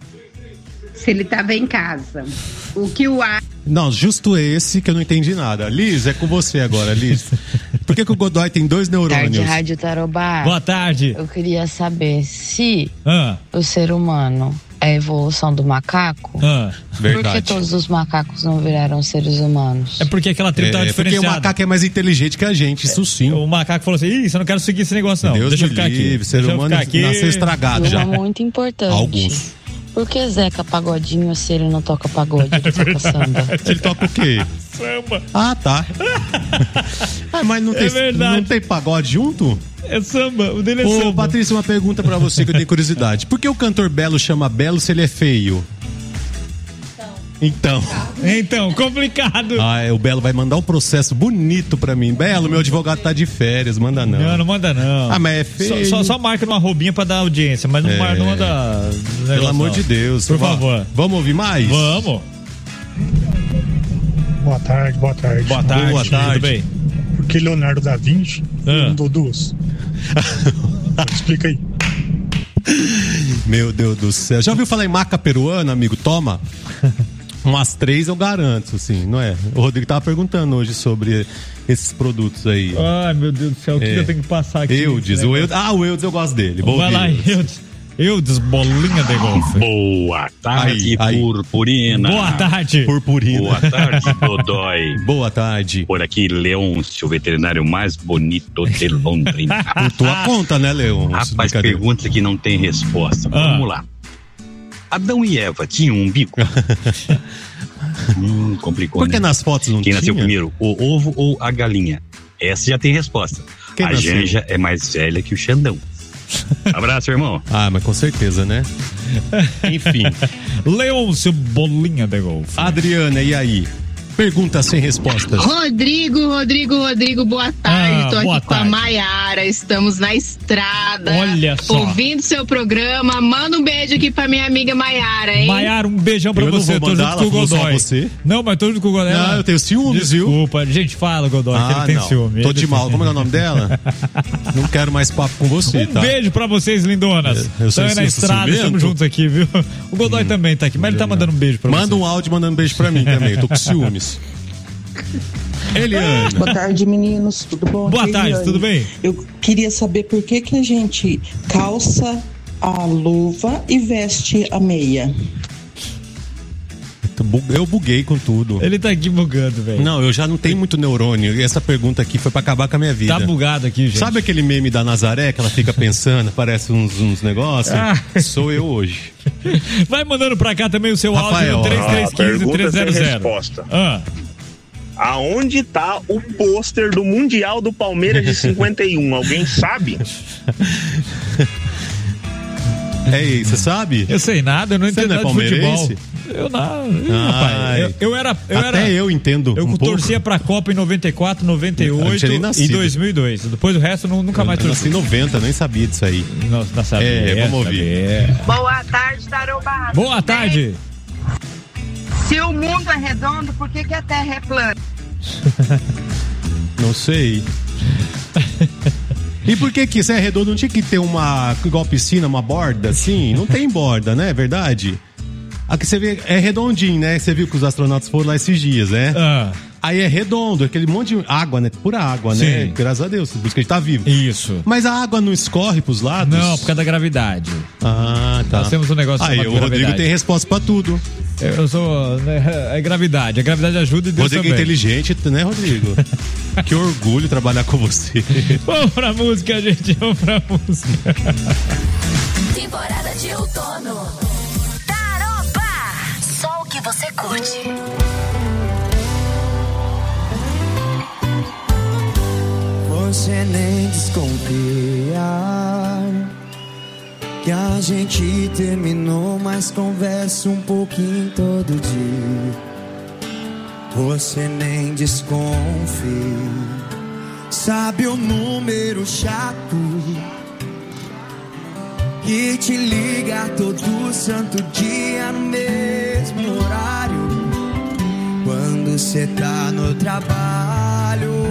se ele tava em casa. O que o Alho... Não, justo esse que eu não entendi nada. Liz, é com você agora, Liz. Por que o Godoy tem 2 neurônios? Tarde, Rádio Tarobá. Boa tarde. Eu queria saber se o ser humano é a evolução do macaco. Verdade. Por que todos os macacos não viraram seres humanos? É porque aquela tribo tá diferenciada. Porque o macaco é mais inteligente que a gente, isso sim. O macaco falou assim, você não quero seguir esse negócio não. Deus Deixa eu ficar livre, aqui. ser humano nasceu estragado já. Uma muito importante. Alguns. Por que Zeca Pagodinho, se ele não toca pagode, ele toca samba? Ele toca o quê? Samba. Ah, tá. Mas não tem pagode junto? É samba, o dele é samba. Ô, Patrícia, uma pergunta pra você que eu tenho curiosidade. Por que o cantor Belo chama Belo se ele é feio? Então, complicado. O Belo vai mandar um processo bonito pra mim. Belo, meu advogado tá de férias, manda não. Não manda não. Mas é feio. Só marca numa roubinha pra dar audiência, mas não manda. Pelo amor de Deus. Por favor. Vamos ouvir mais? Vamos. Boa tarde. Boa tarde. Tudo bem? Por que Leonardo da Vinci mandou duas? Explica aí. Meu Deus do céu. Já ouviu falar em maca peruana, amigo? Toma. Umas 3 eu garanto, assim, não é? O Rodrigo tava perguntando hoje sobre esses produtos aí. Ai, meu Deus do céu, o que eu tenho que passar aqui? Eudes, o Eudes eu gosto dele. Vai lá, Eudes, bolinha de golfe. Boa tarde, Purpurina. Boa tarde. Purpurina. Boa tarde, Godoy. Boa tarde. Por aqui, Leôncio, o veterinário mais bonito de Londrina. Por tua conta, né, Leôncio? Rapaz, pergunta que não tem resposta. Vamos lá. Adão e Eva tinham um umbigo? Complicou, Porque nas fotos não Quem tinha? nasceu primeiro, o ovo ou a galinha? Essa já tem resposta. Quem a nasceu? Janja é mais velha que o Xandão. Abraço, irmão. Mas com certeza, né? Enfim. Leôncio, bolinha de golfe. Adriana, e aí? Pergunta sem respostas. Rodrigo, boa tarde. Tô aqui com a Maiara, estamos na estrada. Olha só. Ouvindo seu programa. Manda um beijo aqui pra minha amiga Maiara, hein? Maiara, um beijão pra você. Tô junto com o Godoy. Não, mas tô junto com o Godoy. Não, eu tenho ciúmes, viu? Desculpa, gente, fala, Godoy, que ele tem ciúme. Tô de mal. Como é o nome dela? Não quero mais papo com você, tá? Um beijo pra vocês, lindonas. Estamos na estrada, estamos juntos aqui, viu? O Godoy também tá aqui, mas ele tá mandando um beijo pra você. Manda um áudio mandando um beijo pra mim também. Tô com ciúmes. Eliane. Boa tarde, meninos, tudo bom? Boa tarde, tudo bem? Eu queria saber por que a gente calça a luva e veste a meia. Eu buguei com tudo. Ele tá aqui bugando, velho. Não, eu já não tenho muito neurônio. E essa pergunta aqui foi pra acabar com a minha vida. Tá bugado aqui, gente. Sabe aquele meme da Nazaré que ela fica pensando, parece uns negócios? Sou eu hoje. Vai mandando pra cá também o seu Rafael, áudio no 3315-300. Resposta. Aonde tá o pôster do Mundial do Palmeiras de 51? Alguém sabe? Você sabe? Eu sei nada, eu não entendo nada de futebol. Eu rapaz, eu entendo. Eu torcia pra Copa em 94, 98 e 2002. Depois o resto nunca mais torci. Eu nasci em 90, nem sabia disso aí. Não sabia. Vamos ouvir. Boa tarde, Tarobá. Boa tarde. Se o mundo é redondo, por que a Terra é plana? Não sei. E por que isso é redondo? Não tinha que ter igual piscina, uma borda assim? Não tem borda, né? É verdade? Aqui você vê, é redondinho, né? Você viu que os astronautas foram lá esses dias, né? Aí é redondo, aquele monte de água, né? Pura água, né? Graças a Deus, por isso que a gente tá vivo. Isso. Mas a água não escorre pros lados? Não, por causa da gravidade. Tá. Nós temos um negócio chamado gravidade. O Rodrigo tem resposta pra tudo. Eu sou... É gravidade. A gravidade ajuda e Deus Rodrigo também. É inteligente, né, Rodrigo? Que orgulho trabalhar com você. Vamos pra música, gente. Vamos pra música. Temporada de outono. Só o que você curte. Você nem desconfia que a gente terminou, mas conversa um pouquinho todo dia. Você nem desconfia, sabe o número chato que te liga todo santo dia no mesmo horário, quando cê tá no trabalho,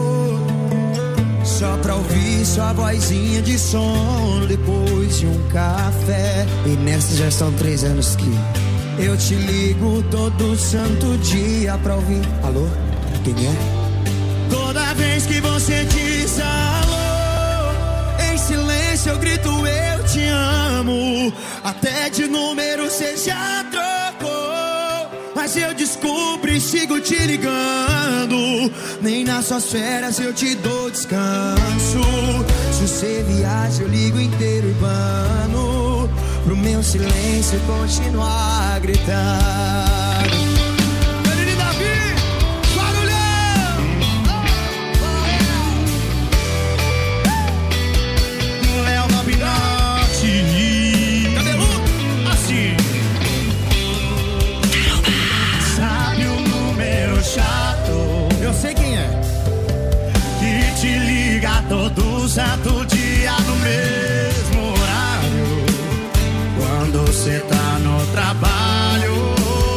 só pra ouvir sua vozinha de sono depois de um café. E nessa já são 3 anos que eu te ligo todo santo dia pra ouvir. Alô? Quem é? Toda vez que você te silêncio eu grito eu te amo. Até de número cê já trocou, mas eu descubro e sigo te ligando. Nem nas suas férias eu te dou descanso. Se você viaja eu ligo inteiro urbano, pro meu silêncio continuar a gritar. Danilo e Davi, barulhão! Léo Nobinote, cabeludo, assim. Sabe o número chato? Eu sei quem é. Que te liga todo santo dia no mesmo horário, quando você tá no trabalho,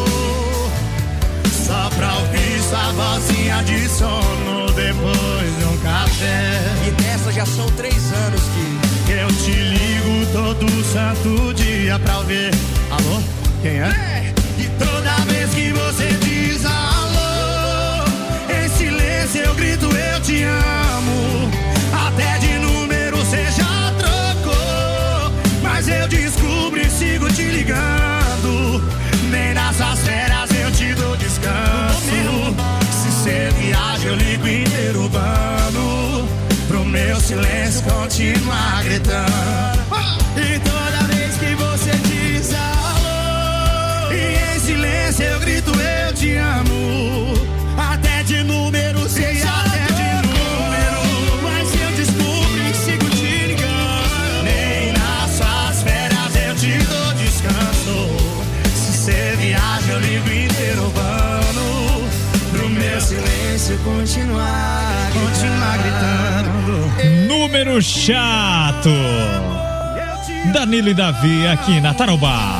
só pra ouvir sua vozinha de sono depois de um café. E dessa já são 3 anos que eu te ligo todo santo dia pra ouvir. Alô? Quem é? E toda vez que você diz alô, em silêncio eu grito eu te amo. Até de número você já trocou, mas eu descubro e sigo te ligando. Nem nessas férias eu te dou descanso. Se cê viaja eu ligo inteiro urbano, pro meu silêncio continuar gritando. E toda vez que você diz alô, e em silêncio eu grito eu te amo. Até de número você já trocou, mas eu descubro e sigo te ligando. Nem nas suas férias eu te dou descanso. Se cê viaja eu ligo inteiro urbano, pro meu silêncio continuar gritando. Número chato. Danilo e Davi aqui na Tarobá.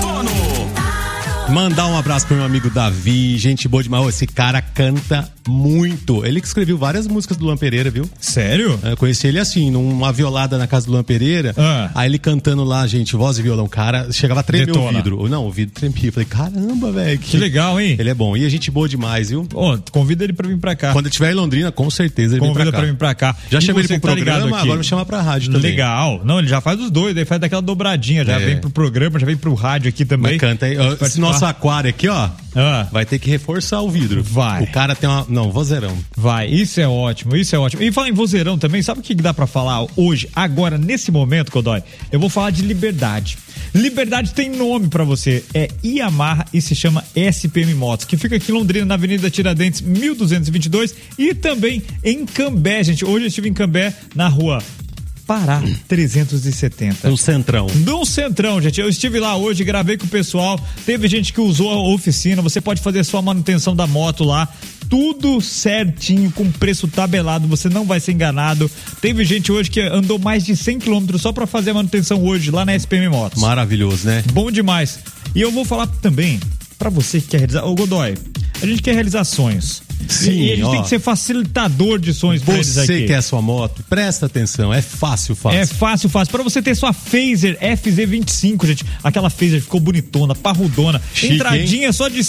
Mandar um abraço pro meu amigo Davi, gente boa demais. Esse cara canta muito. Ele que escreveu várias músicas do Luan Pereira, viu? Sério? Eu conheci ele assim, numa violada na casa do Luan Pereira. Aí ele cantando lá, gente, voz e violão. Cara, chegava a tremer o vidro. Não, o vidro tremia. Falei, caramba, velho. Que legal, hein? Ele é bom. E a gente boa demais, viu? Convida ele pra vir pra cá. Quando ele estiver em Londrina, com certeza ele vem pra cá. Convida pra vir pra cá. Já chamei ele pro programa, agora me chama pra rádio também. Legal. Não, ele já faz os dois, daí faz daquela dobradinha. Já vem pro programa, já vem pro rádio aqui também. Mas canta aí. Esse nosso aquário aqui, ó, vai ter que reforçar o vidro. Vai. O cara tem uma... Não, vozeirão. Vai, isso é ótimo, isso é ótimo. E falar em vozeirão também, sabe o que dá pra falar hoje, agora, nesse momento, Godoy? Eu vou falar de Liberdade. Liberdade tem nome pra você, é Yamaha e se chama SPM Motos, que fica aqui em Londrina, na Avenida Tiradentes, 1222, e também em Cambé, gente. Hoje eu estive em Cambé, na rua Pará 370. No Centrão. No Centrão, gente. Eu estive lá hoje, gravei com o pessoal. Teve gente que usou a oficina. Você pode fazer sua manutenção da moto lá. Tudo certinho, com preço tabelado. Você não vai ser enganado. Teve gente hoje que andou mais de 100 km só pra fazer a manutenção hoje lá na SPM Motos. Maravilhoso, né? Bom demais. E eu vou falar também pra você que quer realizar. Ô, Godoy, a gente quer realizar sonhos. Sim, e a gente tem que ser facilitador de sonhos pra eles aqui. Você quer a sua moto, presta atenção, é fácil. É fácil. Pra você ter sua Fazer FZ25, gente, aquela Fazer ficou bonitona, parrudona, chique, entradinha, hein? Só de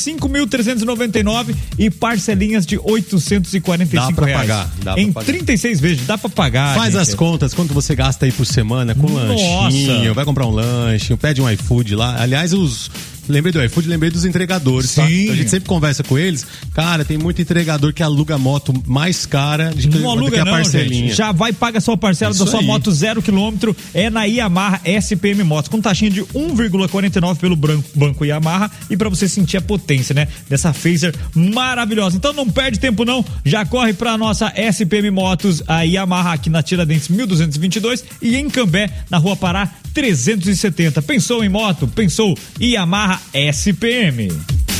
5.399 e parcelinhas de R$845. Dá pra pagar. Em 36 vezes, dá pra pagar. Faz gente. As contas, quanto você gasta aí por semana com lanchinho, vai comprar um lanche, pede um iFood lá. Aliás, lembrei do iFood, lembrei dos entregadores, tá? Então a gente sempre conversa com eles. Cara, tem muito entregador que aluga a moto mais cara do que a parcelinha. Gente. Já vai, paga a sua parcela da sua moto 0 km, é na Yamaha SPM Motos, com taxinha de 1,49 pelo banco Yamaha, e pra você sentir a potência, né, dessa Fazer maravilhosa. Então não perde tempo não, já corre pra nossa SPM Motos, a Yamaha aqui na Tiradentes 1222 e em Cambé, na Rua Pará 370. Pensou em moto? Pensou Yamaha SPM.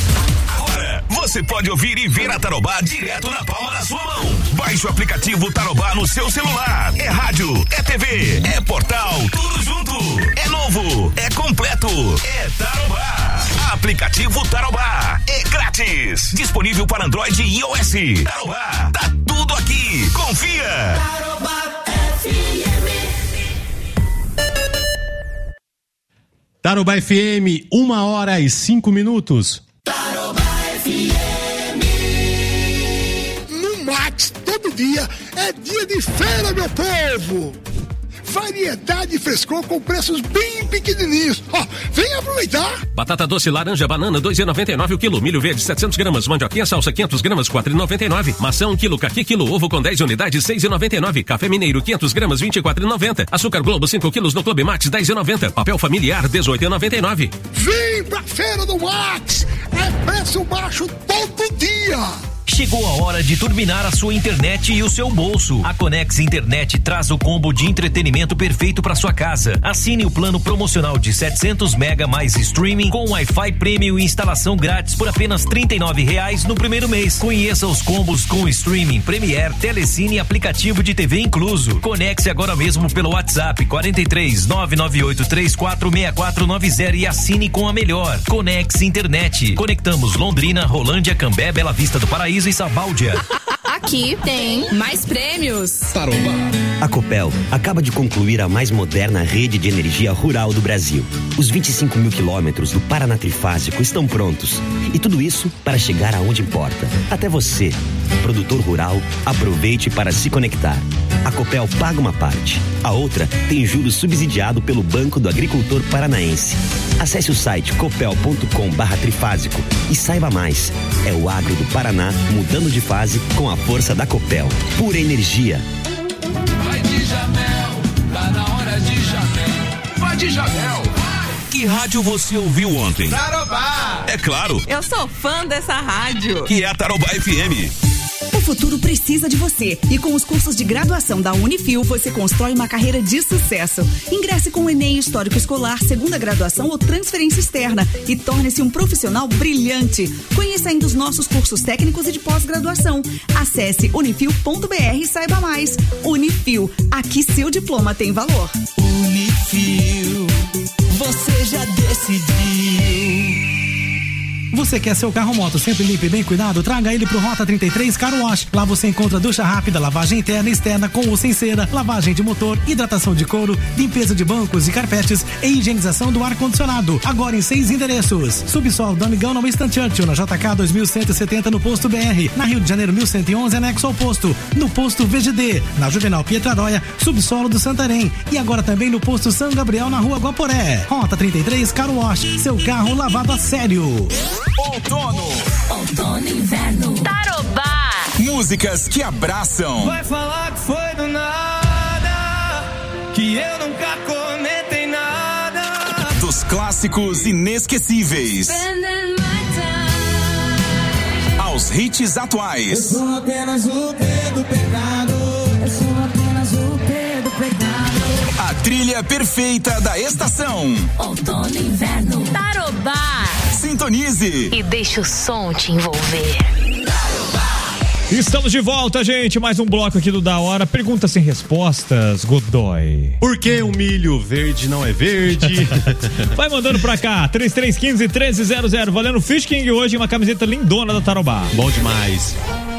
Agora você pode ouvir e ver a Tarobá direto na palma da sua mão. Baixe o aplicativo Tarobá no seu celular. É rádio, é TV, é portal, tudo junto. É novo, é completo, é Tarobá. Aplicativo Tarobá é grátis. Disponível para Android e iOS. Tarobá, tá tudo aqui. Confia. Tarobá FM. Tarobá FM, 1h05. Tarobá FM. No Max, todo dia é dia de feira, meu povo. variedade e frescor com preços bem pequenininhos. Ó, vem aproveitar. Batata doce, laranja, banana, 2,99 o quilo. Milho verde, 700 gramas. Mandioquinha, salsa, 500 gramas, 4,99. Maçã, 1 quilo. Caqui, quilo. Ovo com 10 unidades, 6,99. Café mineiro, 500 gramas, 24,90. Açúcar Globo, 5 quilos no Clube Max, 10,90. Papel familiar, 18,99. Vem pra Feira do Max. É preço baixo todo dia. Chegou a hora de turbinar a sua internet e o seu bolso. A Conex Internet traz o combo de entretenimento perfeito para sua casa. Assine o plano promocional de 700 mega mais streaming com Wi-Fi Premium e instalação grátis por apenas R$ 39,00 no primeiro mês. Conheça os combos com streaming, Premiere, Telecine e aplicativo de TV incluso. Conecte agora mesmo pelo WhatsApp 43 99834 6490 e assine com a melhor. Conex Internet. Conectamos Londrina, Rolândia, Cambé, Bela Vista do Paraíso e Sabáudia. Aqui tem mais prêmios. Tarobá. A Copel acaba de concluir a mais moderna rede de energia rural do Brasil. Os 25 mil quilômetros do Paraná Trifásico estão prontos. E tudo isso para chegar aonde importa. Até você, produtor rural, aproveite para se conectar. A Copel paga uma parte. A outra tem juros subsidiado pelo Banco do Agricultor Paranaense. Acesse o site copel.com/trifásico e saiba mais. É o agro do Paraná mudando de fase com a força da Copel. Pura energia. Vai de Jamel, tá na hora de Jamel. Vai de Jamel. Que rádio você ouviu ontem? Tarobá. É claro. Eu sou fã dessa rádio. Que é a Tarobá FM. O futuro precisa de você e com os cursos de graduação da Unifil você constrói uma carreira de sucesso. Ingresse com o Enem Histórico Escolar, segunda graduação ou transferência externa e torne-se um profissional brilhante. Conheça ainda os nossos cursos técnicos e de pós-graduação. Acesse unifil.br e saiba mais. Unifil, aqui seu diploma tem valor. Unifil, você já decidiu. Você quer seu carro moto sempre limpo e bem cuidado? Traga ele pro Rota 33 Car Wash. Lá você encontra ducha rápida, lavagem interna e externa com ou sem cera, lavagem de motor, hidratação de couro, limpeza de bancos e carpetes e higienização do ar-condicionado. Agora em 6 endereços. Subsolo do Amigão na Winston Churchill, na JK 2170 no Posto BR. Na Rio de Janeiro 1111, anexo ao posto. No Posto VGD. Na Juvenal Pietraróia, subsolo do Santarém. E agora também no Posto São Gabriel, na Rua Guaporé. Rota 33 Car Wash. Seu carro lavado a sério. Outono e inverno. Tarobá. Músicas que abraçam. Vai falar que foi do nada, que eu nunca comentei nada. Dos clássicos inesquecíveis aos hits atuais. Eu sou apenas o pé do pecado. Eu sou apenas o pé do pecado. A trilha perfeita da estação. Outono e inverno. Tarobá. Sintonize e deixa o som te envolver. Estamos de volta, gente. Mais um bloco aqui do Da Hora. Perguntas sem respostas, Godoy. Por que o milho verde não é verde? Vai mandando pra cá, 3315-1300. Valendo Fish King hoje, uma camiseta lindona da Tarobá. Bom demais.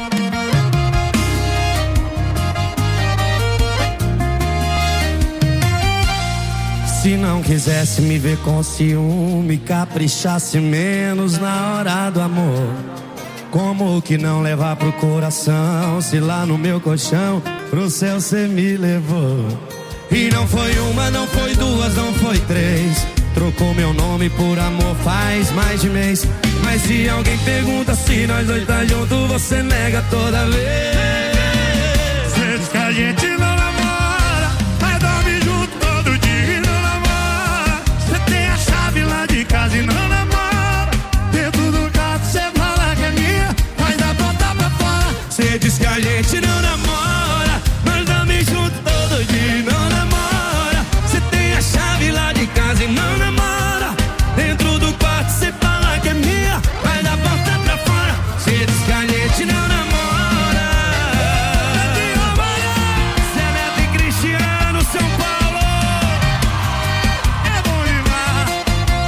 Se não quisesse me ver com ciúme, caprichasse menos na hora do amor. Como que não levar pro coração, se lá no meu colchão pro céu cê me levou? E não foi uma, não foi duas, não foi três. Trocou meu nome por amor faz mais de mês. Mas se alguém pergunta se nós dois tá junto, você nega toda vez. Cê diz que a gente não namora, mas dorme junto todo dia e não namora. Cê tem a chave lá de casa e não namora. Dentro do quarto cê fala que é minha, mas da porta pra fora cê diz que a gente não namora, mas dorme junto todo dia e não namora. Cê tem a chave lá de casa e não namora. Dentro do quarto cê fala que é minha, mas da porta pra fora cê diz que a gente não namora. Zé Neto e Cristiano, São Paulo, é bom demais.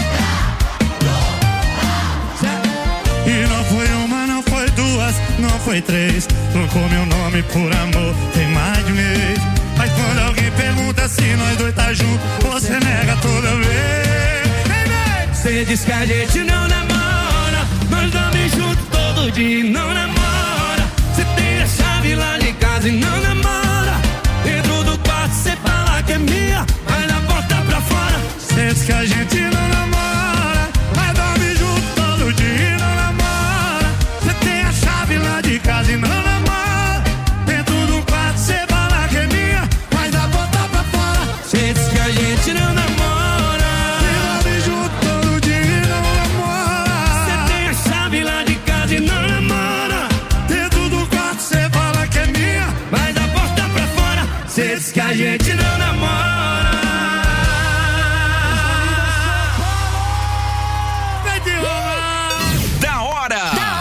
E não foi uma, não foi duas, não foi três. Trocou meu nome por amor tem mais de mês. Mas quando alguém pergunta se nós dois tá junto, você nega toda vez. Cê diz que a gente não namora, nós dorme junto todo dia e não namora. Cê tem a chave lá de casa e não namora. Dentro do quarto cê fala que é minha, a gente não namora. Vai te rolar. Da hora.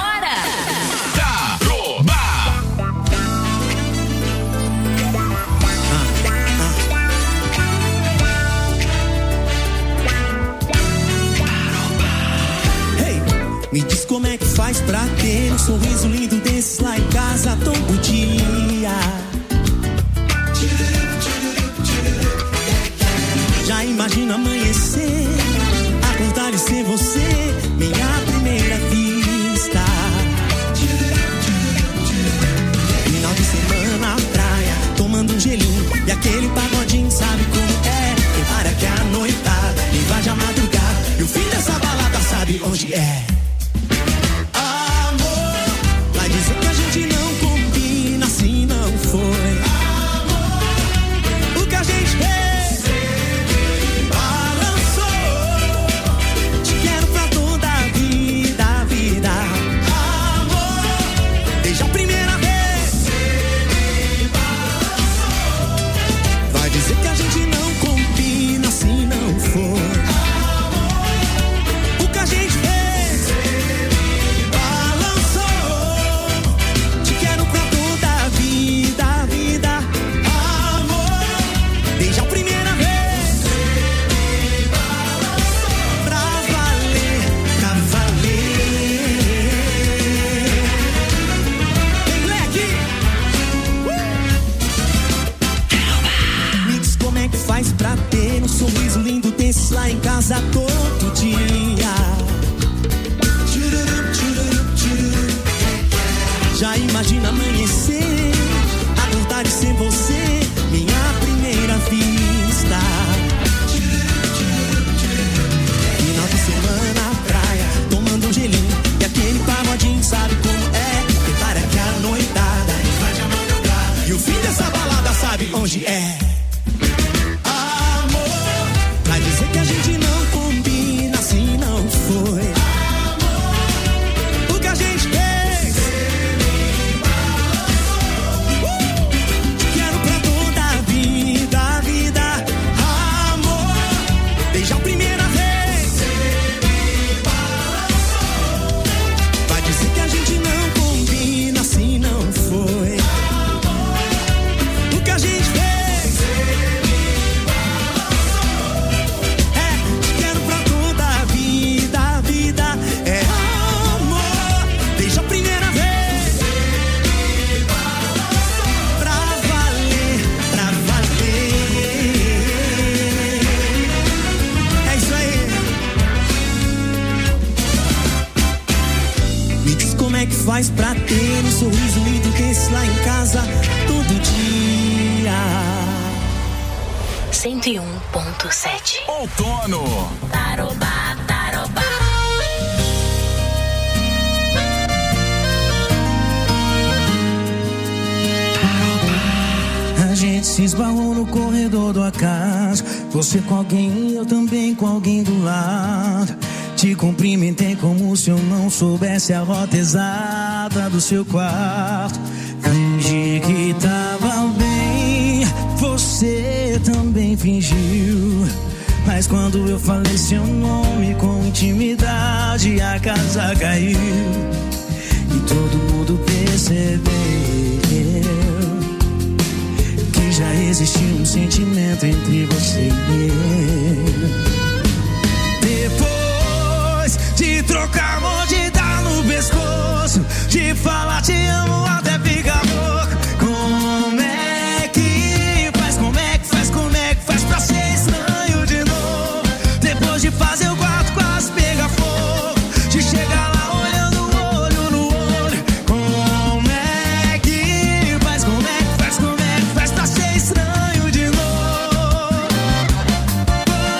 Me diz como é que faz pra ter um sorriso lindo desses lá em casa todo dia. Já imagino amanhecer, acordar e ser você, minha primeira vista. Final de semana na praia, tomando um gelinho e aquele pagodinho, sabe como é? Prepara que é a noitada, invade a madrugada e o fim dessa balada sabe onde é. Dizer que a gente não combina, assim não foi. Amor, o que a gente fez balançou. Te quero pra toda a vida, vida. Amor, desde a primeira vez vai dizer que a gente não combina, assim não foi. Amor, o que a gente fez pra ter um sorriso lindo desse lá em casa todo dia. Já imagina amanhecer, acordar e ser você, minha primeira vista. Final de semana na praia, tomando um gelinho e aquele pagodinho, sabe como é? Prepara que a noitada invade a madrugada e o fim dessa balada sabe onde é. Vai dizer que a gente não combina, assim não foi. Amor, o que a gente fez te quero pra toda a vida, vida. Amor, desde a primeira vez vai dizer que a gente não combina, assim não foi. Amor, o que a gente fez faz pra ter um sorriso lindo desse lá em casa todo dia. 101.7 Outono. Tarobá, tarobá. A gente se esbarrou no corredor do acaso, você com alguém, eu também com alguém do lado. Te cumprimentei como se eu não soubesse a rota exata do seu quarto. Fingi que tava bem, você também fingiu. Mas quando eu falei seu nome com intimidade, a casa caiu. E todo mundo percebeu que já existia um sentimento entre você e eu. De trocar amor, de dar no pescoço, de falar te amo até ficar louco. Como é que faz, como é que faz, como é que faz pra ser estranho de novo? Depois de fazer o quarto quase pegar fogo, de chegar lá olhando olho no olho. Como é que faz, como é que faz, como é que faz pra ser estranho de novo?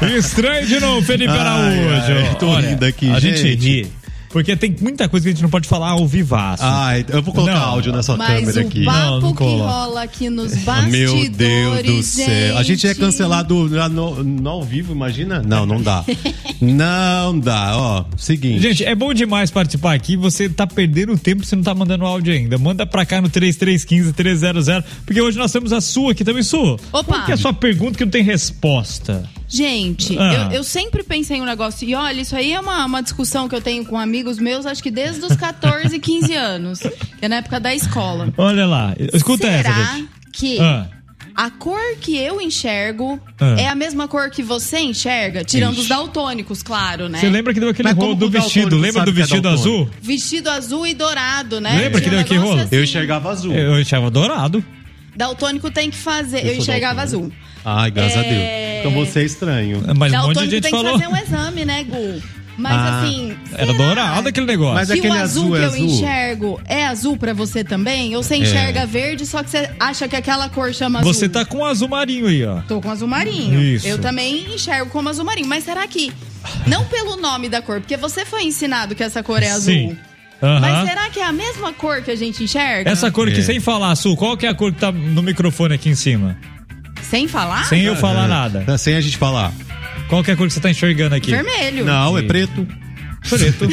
Estranho de novo, Felipe Araújo. Tô rindo aqui, a gente. gente ri. Porque tem muita coisa que a gente não pode falar ao vivaço. Eu vou colocar áudio na sua câmera aqui. Mas o papo que rola aqui nos bastidores, meu Deus do céu. gente. A gente é cancelado no ao vivo, imagina? Não dá. Não dá, ó. Seguinte. Gente, é bom demais participar aqui. Você tá perdendo tempo, você não tá mandando áudio ainda. Manda pra cá no 3315-300, porque hoje nós temos a sua aqui também, Su. Opa! Qual que é a sua pergunta que não tem resposta? Gente, eu sempre pensei em um negócio, e olha, isso aí é uma discussão que eu tenho com amigos meus, acho que desde os 14, 15 anos, que é na época da escola. Olha lá, escuta essa, gente. Será que a cor que eu enxergo é a mesma cor que você enxerga? Tirando os daltônicos, claro, né? Você lembra que deu aquele rolo do vestido? Lembra do vestido azul? Vestido azul e dourado, né? Lembra que deu aquele rolo? Assim. Eu enxergava azul. Eu enxergava dourado. Daltônico tem que fazer. Eu enxergava azul. Ai, graças a Deus. Então você é estranho. Mas um monte de gente tem falou. que fazer um exame, né, Gu? Mas assim. Era dourado aquele negócio. Mas se aquele o azul que eu azul enxergo é azul pra você também? Ou você enxerga verde, só que você acha que aquela cor chama azul? Você tá com azul marinho aí, ó. Tô com azul marinho. Isso. Eu também enxergo como azul marinho. Mas será que. Não pelo nome da cor, porque você foi ensinado que essa cor é azul. Sim. Mas será que é a mesma cor que a gente enxerga? Essa cor aqui, sem falar, Su, qual que é a cor que tá no microfone aqui em cima? Sem falar? Sem eu falar nada. Sem a gente falar. Qual que é a cor que você tá enxergando aqui? Vermelho. Não, é preto. Preto.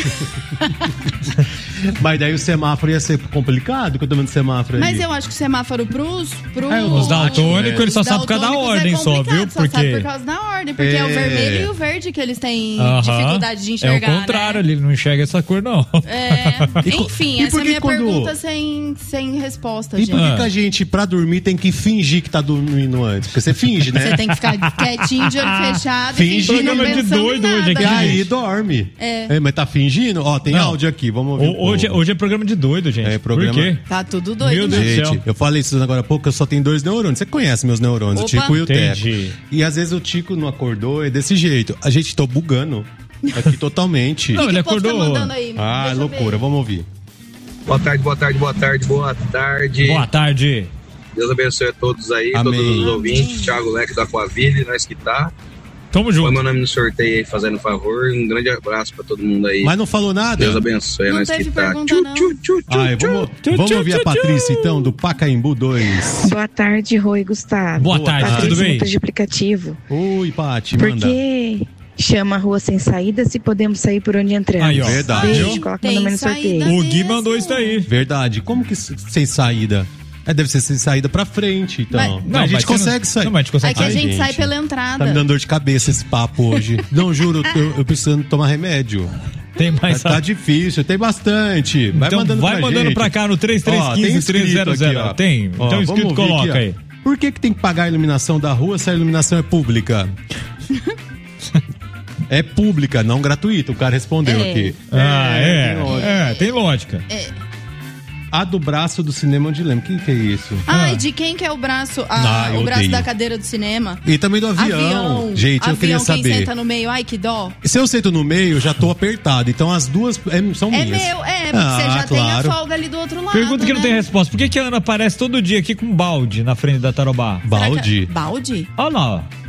Mas daí o semáforo ia ser complicado, que eu tô vendo semáforo aí. Mas eu acho que o semáforo pros os daltônicos, eles só sabem por causa da ordem, só, viu? Só sabe por causa da ordem, porque é o vermelho e o verde que eles têm dificuldade de enxergar. É o contrário, ele não enxerga essa cor, não. Enfim, essa é a minha pergunta sem resposta, gente. E por que a gente, pra dormir, tem que fingir que tá dormindo antes? Porque você finge, né? Você tem que ficar quietinho, de olho fechado, finge, e não de doido hoje aqui. E aí dorme. Mas tá fingindo? Ó, tem áudio aqui, vamos ouvir. Hoje é programa de doido, gente. Programa... Por quê? Tá tudo doido, Meu Deus do céu. Eu falei isso agora há pouco, eu só tenho 2 neurônios. Você conhece meus neurônios, o Tico e o Teco. E às vezes o Tico não acordou, é desse jeito. A gente tô bugando aqui totalmente. Não, ele acordou. Tá loucura, vamos ouvir. Boa tarde. Boa tarde. Deus abençoe a todos aí, Amém. todos os ouvintes. Thiago Leque da Aquaville, nós que tá. Tamo junto. Põe meu nome no sorteio aí, fazendo favor. Um grande abraço pra todo mundo aí. Mas não falou nada? Deus abençoe, nós que tá. Vamos ouvir a Patrícia, então, do Pacaembu 2. Boa tarde, Rô e Gustavo. Boa tarde, Patrícia, tudo bem? de aplicativo. Oi, Paty, Por manda. que chama Rua Sem Saída se podemos sair por onde entramos? Aí, ó. Verdade. Beijo, coloca meu nome no sorteio. O Gui mandou isso daí. Verdade. Como que sem saída? Deve ser sem saída pra frente, então. Não, a gente consegue sair. Não, mas a gente consegue É que a gente sai pela entrada. Tá me dando dor de cabeça esse papo hoje. Não, juro, eu preciso tomar remédio. Tem mais. Tá difícil, tem bastante. Vai então mandando vai mandando gente. pra cá no 3315-300. Tem. Então escrito, coloca aí. Por que tem que pagar a iluminação da rua se a iluminação é pública? É pública, não gratuita. O cara respondeu aqui. Tem lógica. A do braço do cinema onde lembra. O que é isso? E de quem que é o braço? O braço da cadeira do cinema. E também do avião. Gente, eu queria saber. Quem senta no meio, ai que dó. Se eu sento no meio, eu já tô apertado. Então as duas são minhas. Porque você já tem a folga ali do outro lado. Pergunta que não tem resposta. Por que a Ana aparece todo dia aqui com um balde na frente da Tarobá? Balde? Balde? Olha lá, ó.